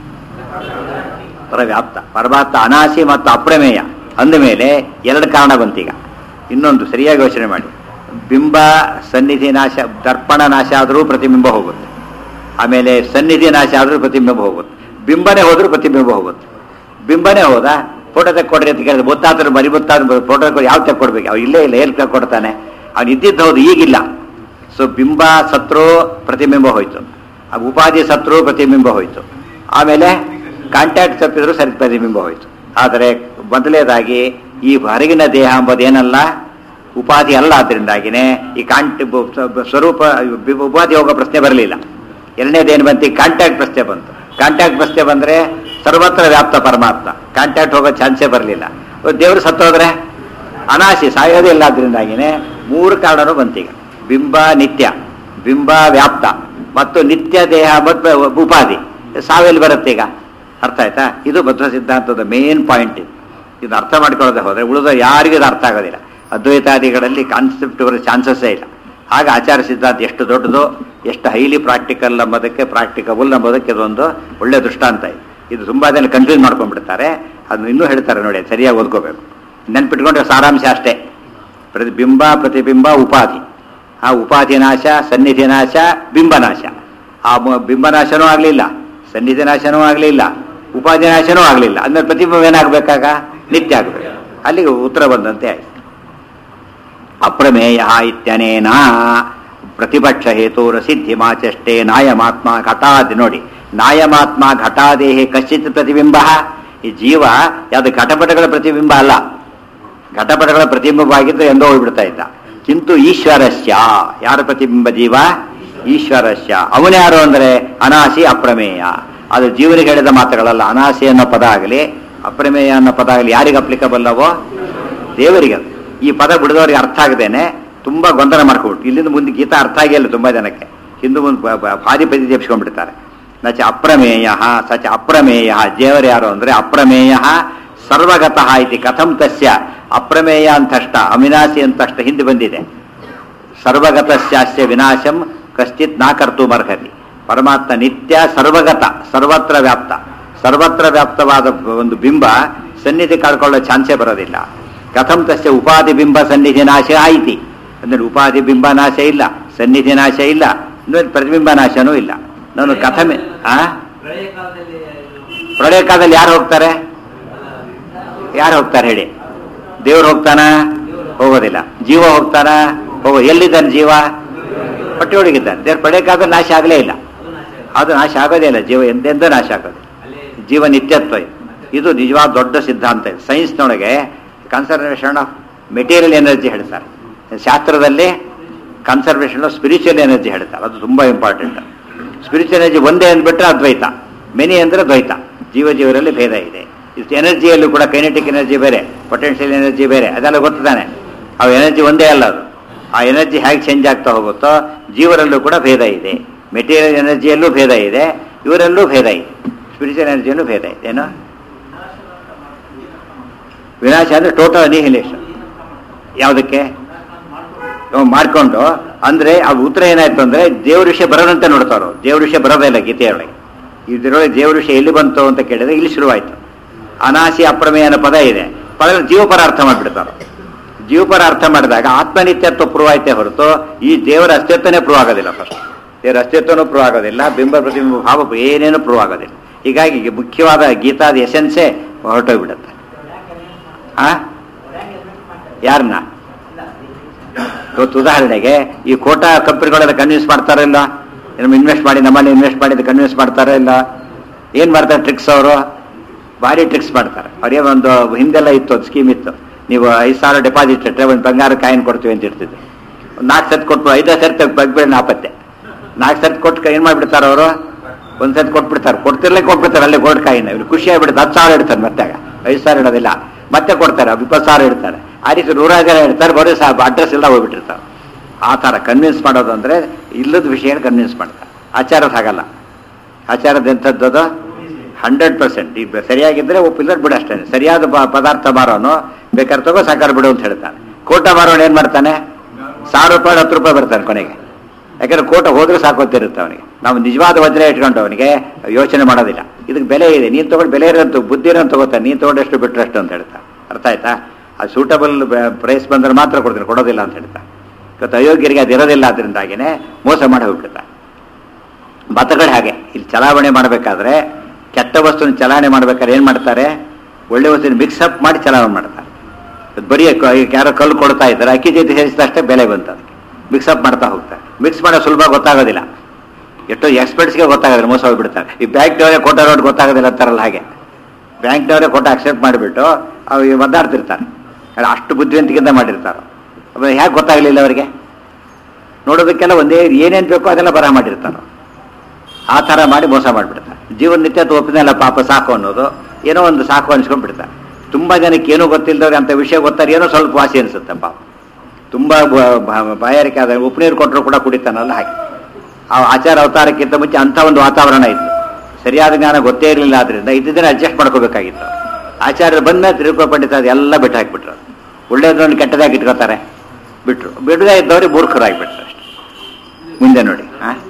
ವ್ಯಾಪ್ತ. ಪರಮಾತ್ಮ ಅನಾಸಿ ಮತ್ತು ಅಪ್ರಮೇಯ ಅಂದಮೇಲೆ ಎರಡು ಕಾರಣ ಬಂತೀಗ. ಇನ್ನೊಂದು ಸರಿಯಾಗಿ ಯೋಚನೆ ಮಾಡಿ. ಬಿಂಬ ಸನ್ನಿಧಿ ನಾಶ, ದರ್ಪಣ ನಾಶ ಆದರೂ ಪ್ರತಿಬಿಂಬ ಹೋಗುತ್ತೆ. ಆಮೇಲೆ ಸನ್ನಿಧಿ ನಾಶ ಆದರೂ ಪ್ರತಿಬಿಂಬ ಹೋಗುತ್ತೆ. ಬಿಂಬನೇ ಹೋದ್ರೂ ಪ್ರತಿಬಿಂಬ ಹೋಗುತ್ತೆ. ಬಿಂಬನೇ ಹೋದ ಫೋಟೋ ತೆಕ್ಕೊಡ್ರಿ ಅಂತ ಕೇಳಿದ್ರೆ ಗೊತ್ತಾದ್ರು ಬರಿ ಗೊತ್ತಾದ್ರು ಫೋಟೋ ತೆಕ್ಕೊಡಿ. ಯಾವ ತೆಕ್ಕೊಡ್ಬೇಕು? ಅವ್ರು ಇಲ್ಲೇ ಇಲ್ಲ, ಏನು ತೆಕ್ಕೊಡ್ತಾನೆ? ಅವ್ನು ಇದ್ದಿದ್ದು ಹೌದು, ಈಗಿಲ್ಲ. ಸೊ ಬಿಂಬ ಸತ್ರು ಪ್ರತಿಬಿಂಬ ಹೋಯ್ತು, ಉಪಾಧಿ ಸತ್ರು ಪ್ರತಿಬಿಂಬ ಹೋಯ್ತು, ಆಮೇಲೆ ಕಾಂಟ್ಯಾಕ್ಟ್ ತಪ್ಪಿದ್ರು ಸರಿ ಪ್ರತಿಬಿಂಬ ಹೋಯ್ತು. ಆದರೆ ಮೊದಲೇದಾಗಿ ಈ ಹೊರಗಿನ ದೇಹ ಎಂಬುದೇನಲ್ಲ, ಉಪಾಧಿ ಅಲ್ಲ. ಆದ್ರಿಂದಾಗಿನೇ ಈ ಸ್ವರೂಪ ಉಪಾಧಿ ಹೋಗೋ ಪ್ರಶ್ನೆ ಬರಲಿಲ್ಲ. ಎರಡನೇದೇನು ಬಂತು? ಕಾಂಟ್ಯಾಕ್ಟ್ ಪ್ರಶ್ನೆ ಬಂತು. ಕಾಂಟ್ಯಾಕ್ಟ್ ಪ್ರಶ್ನೆ ಬಂದರೆ ಸರ್ವತ್ರ ವ್ಯಾಪ್ತ ಪರಮಾತ್ಮ, ಕಾಂಟ್ಯಾಕ್ಟ್ ಹೋಗೋ ಚಾನ್ಸೇ ಬರಲಿಲ್ಲ. ದೇವರು ಸತ್ತೋದ್ರೆ ಅನಾಶಿ, ಸಾಯೋದೇ ಇಲ್ಲ. ಆದ್ರಿಂದಾಗಿನೇ ಮೂರು ಕಾರಣನೂ ಬಂತೀಗ. ಬಿಂಬ ನಿತ್ಯ, ಬಿಂಬ ವ್ಯಾಪ್ತ ಮತ್ತು ನಿತ್ಯ ದೇಹ ಮತ್ತು ಉಪಾಧಿ. ಸಾವೆಲ್ಲಿ ಬರುತ್ತೆ ಈಗ? ಅರ್ಥ ಆಯ್ತಾ? ಇದು ಬದ್ಧ ಸಿದ್ಧಾಂತದ ಮೇನ್ ಪಾಯಿಂಟ್. ಇದು ಅರ್ಥ ಮಾಡ್ಕೊಳ್ಳೋದೇ ಹೋದರೆ ಉಳಿದ ಯಾರಿಗೂ ಇದು ಅರ್ಥ ಆಗೋದಿಲ್ಲ. ಅದ್ವೈತಾದಿಗಳಲ್ಲಿ ಕಾನ್ಸೆಪ್ಟ್ ಬರೋ ಚಾನ್ಸಸ್ಸೇ ಇಲ್ಲ. ಆಗ ಆಚಾರ ಸಿದ್ಧಾಂತ ಎಷ್ಟು ದೊಡ್ಡದು, ಎಷ್ಟು ಹೈಲಿ ಪ್ರಾಕ್ಟಿಕಲ್ ಎಂಬುದಕ್ಕೆ, ಪ್ರಾಕ್ಟಿಕಬಲ್ ಎಂಬುದಕ್ಕೆ ಇದೊಂದು ಒಳ್ಳೆ ದೃಷ್ಟಾಂತ ಇದೆ. ಇದು ತುಂಬ ಜನ ಕನ್ಫ್ಯೂಸ್ ಮಾಡ್ಕೊಂಡ್ಬಿಡ್ತಾರೆ. ಅದನ್ನು ಇನ್ನೂ ಹೇಳ್ತಾರೆ ನೋಡಿ, ಸರಿಯಾಗಿ ಓದ್ಕೋಬೇಕು. ನೆನ್ಪಿಟ್ಕೊಂಡ್ರೆ ಸಾರಾಂಶ ಅಷ್ಟೇ. ಬಿಂಬ ಪ್ರತಿಬಿಂಬ ಉಪಾಧಿ. ಆ ಉಪಾಧಿ ನಾಶ, ಸನ್ನಿಧಿ ನಾಶ, ಬಿಂಬನಾಶ. ಆ ಬಿಂಬನಾಶನೂ ಆಗಲಿಲ್ಲ, ಸನ್ನಿಧಿ ನಾಶನೂ ಆಗಲಿಲ್ಲ, ಉಪಾಧಿ ನಾಶನೂ ಆಗಲಿಲ್ಲ. ಅಂದ್ಮೇಲೆ ಪ್ರತಿಬಿಂಬ ಏನಾಗಬೇಕಾಗ? ನಿತ್ಯ ಆಗಬೇಕು. ಅಲ್ಲಿಗೆ ಉತ್ತರ ಬಂದಂತೆ ಆಯ್ತು. ಅಪ್ರಮೇಯ ಇತ್ಯನೇನ ಪ್ರತಿಪಕ್ಷ ಹೇತೋರ ಸಿದ್ಧಿ ಮಾಚಷ್ಟೇ ನಾಯಮಾತ್ಮ ಘಟಾದಿ. ನೋಡಿ, ನಾಯಮಾತ್ಮ ಘಟಾದೇಹಿ ಕಶ್ಚಿತ್ ಪ್ರತಿಬಿಂಬ. ಈ ಜೀವ ಯಾವುದು ಘಟಪಟಗಳ ಪ್ರತಿಬಿಂಬ ಅಲ್ಲ. ಘಟಪಟಗಳ ಪ್ರತಿಬಿಂಬವಾಗಿದ್ದು ಎಂದೋ ಹೋಗ್ಬಿಡ್ತಾ ಇದ್ದ. ಕಿಂತು ಈಶ್ವರಸ್ಯ, ಯಾರ ಪ್ರತಿಬಿಂಬ? ಜೀವ ಈಶ್ವರಸ್ಯ. ಅವನ್ಯಾರು ಅಂದರೆ ಅನಾಸಿ ಅಪ್ರಮೇಯ. ಅದು ಜೀವನಿಗೆ ಹೇಳಿದ ಮಾತುಗಳಲ್ಲ. ಅನಾಸಿ ಅನ್ನೋ ಪದ ಆಗಲಿ, ಅಪ್ರಮೇಯ ಅನ್ನೋ ಪದ ಆಗಲಿ ಯಾರಿಗೆ ಅಪ್ಲಿಕಬಲ್ ಅವೋ? ದೇವರಿಗೆ. ಈ ಪದ ಬಿಡಿದವರಿಗೆ ಅರ್ಥ ಆಗದೇನೆ ತುಂಬ ಗೊಂದಲ ಮಾಡ್ಕೊಬಿಟ್ಟು ಇಲ್ಲಿಂದ ಮುಂದೆ ಗೀತಾ ಅರ್ಥ ಆಗಿಲ್ಲ ತುಂಬ ಜನಕ್ಕೆ. ಹಿಂದೂ ಮುಂದೆ ಭಾರಿ ಪದಿ ಜಪಿಸ್ಕೊಂಡ್ಬಿಡ್ತಾರೆ. ನಚ ಅಪ್ರಮೇಯ ಸಚ ಅಪ್ರಮೇಯ. ದೇವರು ಯಾರು ಅಂದರೆ ಅಪ್ರಮೇಯ ಸರ್ವಗತಃ ಇತಿ. ಕಥಂ ತಸ್ಯ ಅಪ್ರಮೇಯ ಅಂತಷ್ಟ, ಅವಿನಾಶಿ ಅಂತಷ್ಟ ಹಿಂದೆ ಬಂದಿದೆ. ಸರ್ವಗತಸ್ಯಾಸ್ಯ ವಿನಾಶಂ ಕಶ್ಚಿತ್ ನಾ ಕರ್ತುಮರ್ಹತಿ. ಪರಮಾತ್ಮ ನಿತ್ಯ, ಸರ್ವಗತ, ಸರ್ವತ್ರ ವ್ಯಾಪ್ತ. ಸರ್ವತ್ರ ವ್ಯಾಪ್ತವಾದ ಒಂದು ಬಿಂಬ ಸನ್ನಿಧಿ ಕಳ್ಕೊಳ್ಳೋ ಚಾನ್ಸೇ ಬರೋದಿಲ್ಲ. ಕಥಂ ತಸ್ಯ ಉಪಾಧಿ ಬಿಂಬ ಸನ್ನಿಧಿ ನಾಶ ಆಯಿತಿ. ಅಂದರೆ ಉಪಾಧಿ ಬಿಂಬ ನಾಶ ಇಲ್ಲ, ಸನ್ನಿಧಿ ನಾಶ ಇಲ್ಲ, ಪ್ರತಿಬಿಂಬ ನಾಶನೂ ಇಲ್ಲ. ನಾನು ಕಥಮೆ ಪ್ರಳಯ ಕಾಲದಲ್ಲಿ ಯಾರು ಹೋಗ್ತಾರೆ? ಯಾರು ಹೋಗ್ತಾರೆ ಹೇಳಿ? ದೇವ್ರು ಹೋಗ್ತಾನ? ಹೋಗೋದಿಲ್ಲ. ಜೀವ ಹೋಗ್ತಾನ? ಎಲ್ಲಿದ್ದಾನೆ ಜೀವ? ಹೊಟ್ಟೆ ಒಳಗಿದ್ದಾನೆ. ದೇವ್ರ ಪ್ರಳಯ ಕಾಲದಲ್ಲಿ ನಾಶ ಆಗಲೇ ಇಲ್ಲ. ಅದು ನಾಶ ಆಗೋದೇ ಇಲ್ಲ. ಜೀವ ಎಂದೆಂದೂ ನಾಶ ಆಗೋದು. ಜೀವ ನಿತ್ಯತ್ವ ಇದು ನಿಜವಾದ ದೊಡ್ಡ ಸಿದ್ಧಾಂತ. ಸೈನ್ಸ್ನೊಳಗೆ ಕನ್ಸರ್ವೇಷನ್ ಆಫ್ ಮೆಟೀರಿಯಲ್ ಎನರ್ಜಿ ಹೇಳ್ತಾರೆ. ಶಾಸ್ತ್ರದಲ್ಲಿ ಕನ್ಸರ್ವೇಷನ್ ಆಫ್ ಸ್ಪಿರಿಚುವಲ್ ಎನರ್ಜಿ ಹೇಳ್ತಾರೆ. ಅದು ತುಂಬ ಇಂಪಾರ್ಟೆಂಟ್. ಸ್ಪಿರಿಚುವಲ್ ಎನರ್ಜಿ ಒಂದೇ ಅಂದ್ಬಿಟ್ರೆ ಅದ್ವೈತ, ಮೆನಿ ಅಂದರೆ ದ್ವೈತ. ಜೀವರಲ್ಲಿ ಭೇದ ಇದೆ. ಇಷ್ಟು ಎನರ್ಜಿಯಲ್ಲೂ ಕೂಡ ಕೈನೆಟಿಕ್ ಎನರ್ಜಿ ಬೇರೆ, ಪೊಟೆನ್ಷಿಯಲ್ ಎನರ್ಜಿ ಬೇರೆ, ಅದೆಲ್ಲ ಗೊತ್ತಾನೆ. ಅವು ಎನರ್ಜಿ ಒಂದೇ ಅಲ್ಲ. ಅದು ಆ ಎನರ್ಜಿ ಹೇಗೆ ಚೇಂಜ್ ಆಗ್ತಾ ಹೋಗುತ್ತೋ ಜೀವರಲ್ಲೂ ಕೂಡ ಭೇದ ಇದೆ. ಮೆಟೀರಿಯಲ್ ಎನರ್ಜಿಯಲ್ಲೂ ಭೇದ ಇದೆ, ಇವರಲ್ಲೂ ಭೇದ ಇದೆ. ಸ್ಪಿರಿಚುವಲ್ ಎನರ್ಜಿಯಲ್ಲೂ ಭೇದ ಇದೆ. ಏನು ವಿನಾಶ ಅಂದರೆ ಟೋಟಲ್ ಅನಿಹಿಲೇಷನ್. ಯಾವುದಕ್ಕೆ ಮಾಡ್ಕೊಂಡು ಅಂದರೆ ಆ ಉತ್ತರ ಏನಾಯ್ತು ಅಂದರೆ ದೇವ್ರ ವಿಷಯ ಬರೋದಂತೆ ನೋಡ್ತಾರೋ. ದೇವ್ರ ವಿಷಯ ಬರೋದೇ ಇಲ್ಲ ಗೀತೆಯೊಳಗೆ. ಇದರೊಳಗೆ ದೇವ್ರ ವಿಷಯ ಎಲ್ಲಿ ಬಂತು ಅಂತ ಕೇಳಿದ್ರೆ ಇಲ್ಲಿ ಶುರುವಾಯಿತು. ಅನಾಸಿ ಅಪ್ರಮೇಯ ಅನ್ನೋ ಪದ ಇದೆ. ಪದ ಜೀವಪರ ಅರ್ಥ ಮಾಡಿಬಿಡ್ತಾರೋ. ಜೀವಪರ ಅರ್ಥ ಮಾಡಿದಾಗ ಆತ್ಮನಿತ್ಯತ್ವ ಪ್ರೂವ್ ಆಯ್ತೇ ಹೊರತು ಈ ದೇವರ ಅಸ್ತಿತ್ವನೇ ಪ್ರೂವ್ ಆಗೋದಿಲ್ಲ. ಫಸ್ಟ್ ದೇವರ ಅಸ್ತಿತ್ವನೂ ಪ್ರೂವ್ ಆಗೋದಿಲ್ಲ, ಬಿಂಬ ಪ್ರತಿಬಿಂಬ ಭಾವ ಏನೇನು ಪ್ರೂವ್ ಆಗೋದಿಲ್ಲ. ಹೀಗಾಗಿ ಮುಖ್ಯವಾದ ಗೀತಾದ ಎಸೆನ್ಸೇ ಹೊರಟೋಗ್ಬಿಡುತ್ತೆ. ಯಾರನ್ನ ಇವತ್ತು ಉದಾಹರಣೆಗೆ ಈ ಕೋಟಾ ಕಂಪನಿಗಳೆಲ್ಲ ಕನ್ವಿನ್ಸ್ ಮಾಡ್ತಾರ ಇಲ್ಲ? ನಮ್ಮ ಇನ್ವೆಸ್ಟ್ ಮಾಡಿ, ನಮ್ಮಲ್ಲಿ ಇನ್ವೆಸ್ಟ್ ಮಾಡಿದ್ದು ಕನ್ವಿನ್ಸ್ ಮಾಡ್ತಾರ ಇಲ್ಲ? ಏನು ಮಾಡ್ತಾರೆ ಟ್ರಿಕ್ಸ್? ಅವರು ಭಾರಿ ಟ್ರಿಕ್ಸ್ ಮಾಡ್ತಾರೆ. ಅವ್ರಿಗೆ ಒಂದು ಹಿಂದೆಲ್ಲ ಇತ್ತು, ಒಂದು ಸ್ಕೀಮ್ ಇತ್ತು. ನೀವು 5,000 ಡೆಪಾಸಿಟ್ ಇಟ್ಟರೆ ಒಂದು ಬಂಗಾರ ಕಾಯಿನ್ ಕೊಡ್ತೀವಿ ಅಂತ ಇರ್ತಿದ್ರು. ಒಂದು 4 ಸರ್ತಿ ಕೊಟ್ಟು 5 ಸರ್ತಿ ಬಗ್ಬೇಡ ನಾಪತ್ತೆ. 4 ಸರ್ತಿ ಕೊಟ್ಟು ಏನು ಮಾಡಿಬಿಡ್ತಾರೆ ಅವರು? ಒಂದು ಸರ್ತಿ ಕೊಟ್ಬಿಡ್ತಾರೆ. ಕೊಟ್ಬಿಡ್ತಾರೆ ಅಲ್ಲೇ ಗೋಲ್ಡ್ ಕಾಯಿನ್. ಇವ್ರು ಖುಷಿ ಆಗ್ಬಿಡುತ್ತೆ. 10,000 ಇಡ್ತಾರೆ. ಮತ್ತೆ 5,000 ಇಡೋದಿಲ್ಲ, ಮತ್ತೆ ಕೊಡ್ತಾರೆ. 20,000 ಇಡ್ತಾರೆ. ಆ ರೀತಿ 100,000 ಇಡ್ತಾರೆ. ಬರೀ ಅಡ್ರೆಸ್ ಎಲ್ಲ ಹೋಗ್ಬಿಟ್ಟಿರ್ತಾರೆ. ಆ ಥರ ಕನ್ವಿನ್ಸ್ ಮಾಡೋದು ಅಂದರೆ ಇಲ್ಲದ ವಿಷಯ ಕನ್ವಿನ್ಸ್ ಮಾಡ್ತಾರೆ. ಆಚಾರದ ಹಾಗಲ್ಲ. ಆಚಾರದ ಎಂಥದ್ದು 100%. ಈಗ ಸರಿಯಾಗಿದ್ದರೆ ಒಪ್ಪಿಲ್ಲದ ಬಿಡು ಅಷ್ಟೇ. ಸರಿಯಾದ ಪದಾರ್ಥ ಮಾರೋನು ಬೇಕಾದ್ರೆ ತಗೋ ಸಾಕಾರ ಬಿಡು ಅಂತ ಹೇಳ್ತಾನೆ. ಕೋಟ ಮಾರೋನು ಏನು ಮಾಡ್ತಾನೆ? 1,000 ರೂಪಾಯಿ 10 ರೂಪಾಯಿ ಬರ್ತಾನೆ ಕೊನೆಗೆ. ಯಾಕಂದ್ರೆ ಕೋಟ ಹೋದ್ರೆ ಸಾಕೋತಿರುತ್ತೆ ಅವನಿಗೆ. ನಾವು ನಿಜವಾದ ವಜ್ರ ಇಟ್ಕೊಂಡು ಅವನಿಗೆ ಯೋಚನೆ ಮಾಡೋದಿಲ್ಲ. ಇದಕ್ಕೆ ಬೆಲೆ ಇದೆ, ನೀನು ತೊಗೊಂಡು ಬೆಲೆ ಇರೋಂಥ ಬುದ್ಧಿ ಇರೋಂತ ತಗೋತಾನೆ. ನೀನು ತೊಗೊಂಡಷ್ಟು ಬಿಟ್ಟರಷ್ಟು ಅಂತ ಹೇಳ್ತಾರೆ. ಅರ್ಥ ಆಯ್ತಾ? ಅದು ಸೂಟಬಲ್ ಪ್ರೈಸ್ ಬಂದರೆ ಮಾತ್ರ ಕೊಡ್ತೀನಿ, ಕೊಡೋದಿಲ್ಲ ಅಂತ ಹೇಳ್ತಾರೆ. ಇವತ್ತು ಅಯೋಗ್ಯರಿಗೆ ಅದು ಇರೋದಿಲ್ಲ. ಅದರಿಂದಾಗಿನೇ ಮೋಸ ಮಾಡಿ ಹೋಗ್ಬಿಡ್ತಾರೆ. ಮತಗಳು ಹಾಗೆ. ಇಲ್ಲಿ ಚಲಾವಣೆ ಮಾಡಬೇಕಾದ್ರೆ, ಕೆಟ್ಟ ವಸ್ತುನ ಚಲಾವಣೆ ಮಾಡ್ಬೇಕಾದ್ರೆ ಏನು ಮಾಡ್ತಾರೆ? ಒಳ್ಳೆ ವಸ್ತುನ ಮಿಕ್ಸಪ್ ಮಾಡಿ ಚಲಾವಣೆ ಮಾಡ್ತಾರೆ. ಬರೀ ಯಾರೋ ಕಲ್ಲು ಕೊಡ್ತಾ ಇದ್ದಾರೆ, ಅಕ್ಕಿ ಜೊತೆ ಸೇರಿಸಿದಷ್ಟೇ ಬೆಲೆ ಬಂತು. ಅದಕ್ಕೆ ಮಿಕ್ಸಪ್ ಮಾಡ್ತಾ ಹೋಗ್ತಾರೆ. ಮಿಕ್ಸ್ ಮಾಡೋ ಸುಲಭ ಗೊತ್ತಾಗೋದಿಲ್ಲ. ಎಷ್ಟೋ ಎಕ್ಸ್ಪರ್ಟ್ಸ್ಗೆ ಗೊತ್ತಾಗೋದಿಲ್ಲ, ಮೋಸ ಹೋಗ್ಬಿಡ್ತಾರೆ. ಈ ಬ್ಯಾಂಕ್ನವರೇ ಕೋಟ ರೋಡ್ ಗೊತ್ತಾಗೋದಿಲ್ಲ ಅಂತಾರಲ್ಲ ಹಾಗೆ. ಬ್ಯಾಂಕ್ನವರೇ ಕೋಟ ಅಕ್ಸೆಪ್ಟ್ ಮಾಡಿಬಿಟ್ಟು ಅವು ಒದ್ದಾಡ್ತಿರ್ತಾರೆ. ಅಷ್ಟು ಬುದ್ಧಿವಂತಿಕೆಯಿಂದ ಮಾಡಿರ್ತಾರೆ. ಹೇಗೆ ಗೊತ್ತಾಗಲಿಲ್ಲ ಅವರಿಗೆ? ನೋಡೋದಕ್ಕೆಲ್ಲ ಒಂದೇ ಏನೇನು ಬೇಕೋ ಅದೆಲ್ಲ ಬರಹ ಮಾಡಿರ್ತಾರೆ. ಆ ಥರ ಮಾಡಿ ಮೋಸ ಮಾಡಿಬಿಡ್ತಾರೆ. ಜೀವನ ನಿತ್ಯತ್ವ ಒಪ್ಪಿದಲ್ಲ ಪಾಪ ಸಾಕು ಅನ್ನೋದು ಏನೋ ಒಂದು ಸಾಕು ಅನಿಸ್ಕೊಂಡ್ಬಿಡ್ತಾರೆ. ತುಂಬ ಜನಕ್ಕೆ ಏನೂ ಗೊತ್ತಿಲ್ಲದವ್ರಿಗೆ ಅಂಥ ವಿಷಯ ಗೊತ್ತಾರೆ, ಏನೋ ಸ್ವಲ್ಪ ವಾಸಿ ಅನಿಸುತ್ತೆ ಪಾಪ. ತುಂಬ ಬಾಯಾರಿಕೆ ಆದ ಉಪ್ಪು ನೀರು ಕೊಟ್ಟರು ಕೂಡ ಕುಡಿತಾನಲ್ಲ ಹಾಗೆ. ಆ ಆಚಾರ ಅವತಾರಕ್ಕಿಂತ ಮುಂಚೆ ಅಂಥ ಒಂದು ವಾತಾವರಣ ಇತ್ತು. ಸರಿಯಾದ ಜ್ಞಾನ ಗೊತ್ತೇ ಇರಲಿಲ್ಲ. ಆದ್ದರಿಂದ ಇದನ್ನ ಅಡ್ಜಸ್ಟ್ ಮಾಡ್ಕೋಬೇಕಾಗಿತ್ತು. ಆಚಾರ್ಯರು ಬಂದ ತಿರುಪತಿ ಪಂಡಿತ ಅದೆಲ್ಲ ಬಿಟ್ಟು ಹಾಕಿಬಿಟ್ರು. ಒಳ್ಳೆಯದನ್ನು ಕೆಟ್ಟದಾಗಿ ಇಟ್ಕೋತಾರೆ, ಬಿಟ್ಟರು. ಬಿಡದೇ ಇದ್ದವ್ರಿಗೆ ಮೂರ್ಖರಾಗಿಬಿಟ್ರು ಅಷ್ಟೆ. ಮುಂದೆ ನೋಡಿ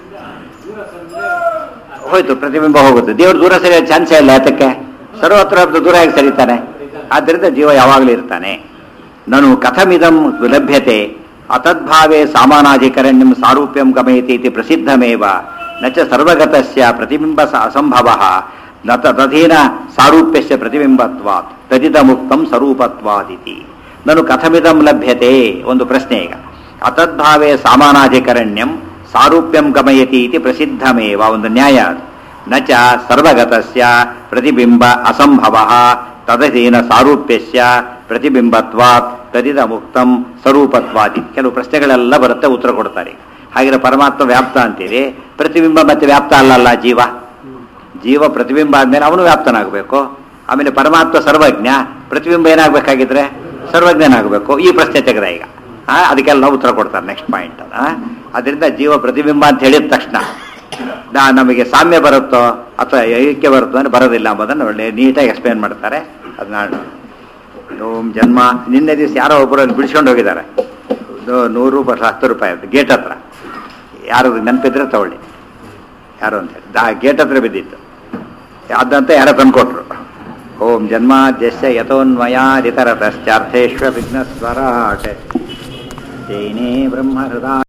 ಹೋಯ್ತು, ಪ್ರತಿಬಿಂಬ ಹೋಗುತ್ತೆ. ದೇವ್ರು ದೂರ ಸರಿಯೋ ಚಾನ್ಸೇ ಇಲ್ಲ. ಯಾತಕ್ಕೆ? ಸರ್ವತ್ರ ದೂರ ಹೇಗೆ ಸರಿತಾನೆ? ಆದ್ದರಿಂದ ಜೀವ ಯಾವಾಗಲೂ ಇರ್ತಾನೆ. ನಾನು ಕಥಮಿದಂ ಲಭ್ಯತೆ ಅತದ್ಭಾವೇ ಸಾಮಾನಾಧಿಕರಣ್ಯಂ ಸಾರೂಪ್ಯಂ ಗಮಯತಿ ಇತಿ ಪ್ರಸಿದ್ಧಮೇವ ನಚ ಸರ್ವಗತಸ್ಯ ಪ್ರತಿಬಿಂಬ ಅಸಂಭವಃ ನ ತದಧೀನ ಸಾರೂಪ್ಯಸ್ಯ ಪ್ರತಿಬಿಂಬತ್ವಾತ್ ತದಿದ ಮುಕ್ತಂ ಸ್ವರೂಪತ್ವಾದಿತಿ. ನಾನು ಕಥಮಿದಂ ಲಭ್ಯತೆ ಒಂದು ಪ್ರಶ್ನೆ. ಈಗ ಅತದ್ಭಾವೇ ಸಾಮಾನಾಧಿಕರಣ್ಯಂ ಸಾರೂಪ್ಯಂ ಗಮಯತಿ ಇತಿ ಪ್ರಸಿದ್ಧಮೇವ ಒಂದು ನ್ಯಾಯ. ನಚ ಸರ್ವಗತಸ್ಯ ಪ್ರತಿಬಿಂಬ ಅಸಂಭವಃ ತದಧೀನ ಸಾರೂಪ್ಯಸ್ಯ ಪ್ರತಿಬಿಂಬತ್ವಾತ್ ತದಿದ ಮುಕ್ತಂ ಸ್ವರೂಪತ್ವಾದಿ. ಕೆಲವು ಪ್ರಶ್ನೆಗಳೆಲ್ಲ ಬರುತ್ತೆ, ಉತ್ತರ ಕೊಡ್ತಾರೆ. ಹಾಗೆ ಪರಮಾತ್ಮ ವ್ಯಾಪ್ತ ಅಂತೀರಿ, ಪ್ರತಿಬಿಂಬ ಮತ್ತೆ ವ್ಯಾಪ್ತ ಅಲ್ಲಲ್ಲ ಜೀವ. ಜೀವ ಪ್ರತಿಬಿಂಬ ಆದ್ಮೇಲೆ ಅವನು ವ್ಯಾಪ್ತನಾಗಬೇಕು. ಆಮೇಲೆ ಪರಮಾತ್ಮ ಸರ್ವಜ್ಞ, ಪ್ರತಿಬಿಂಬ ಏನಾಗಬೇಕಾಗಿದ್ರೆ ಸರ್ವಜ್ಞನಾಗಬೇಕು. ಈ ಪ್ರಶ್ನೆ ತೆಗೆದ ಈಗ ಅದಕ್ಕೆಲ್ಲ ಉತ್ತರ ಕೊಡ್ತಾರೆ ನೆಕ್ಸ್ಟ್ ಪಾಯಿಂಟ್. ಅದರಿಂದ ಜೀವ ಪ್ರತಿಬಿಂಬ ಅಂತ ಹೇಳಿದ ತಕ್ಷಣ ನಮಗೆ ಸಾಮ್ಯ ಬರುತ್ತೋ ಅಥವಾ ಐಕ್ಯ ಬರುತ್ತೋ ಅಂದ್ರೆ ಬರೋದಿಲ್ಲ ಎಂಬುದನ್ನು ಒಳ್ಳೆ ನೀಟಾಗಿ ಎಕ್ಸ್ಪ್ಲೇನ್ ಮಾಡ್ತಾರೆ. ಅದನ್ನ ಓಂ ಜನ್ಮ ನಿನ್ನೆ ದಿವಸ ಯಾರೋ ಒಬ್ಬರು ಬಿಡಿಸ್ಕೊಂಡು ಹೋಗಿದ್ದಾರೆ. 100 ರೂಪಾಯಿ 10 ರೂಪಾಯಿ ಗೇಟ್ ಹತ್ರ. ಯಾರು ನೆನಪಿದ್ರೆ ತಗೊಳ್ಳಿ ಯಾರು ಅಂತ ಹೇಳಿ. ಗೇಟ್ ಹತ್ರ ಬಿದ್ದಿತ್ತು. ಅದಂತ ಯಾರೋ ತಂದ್ಕೊಟ್ರು. ಓಂ ಜನ್ಮಾದ್ಯಸ್ಯ ಯತೋನ್ಮಯಾದಿತರತಶ್ಚಾರ್ಥೇಶ್ವ ವಿಘ್ನಸ್ವರಾಟ್ ಜೈನೇ ಬ್ರಹ್ಮ ಹೃದಯ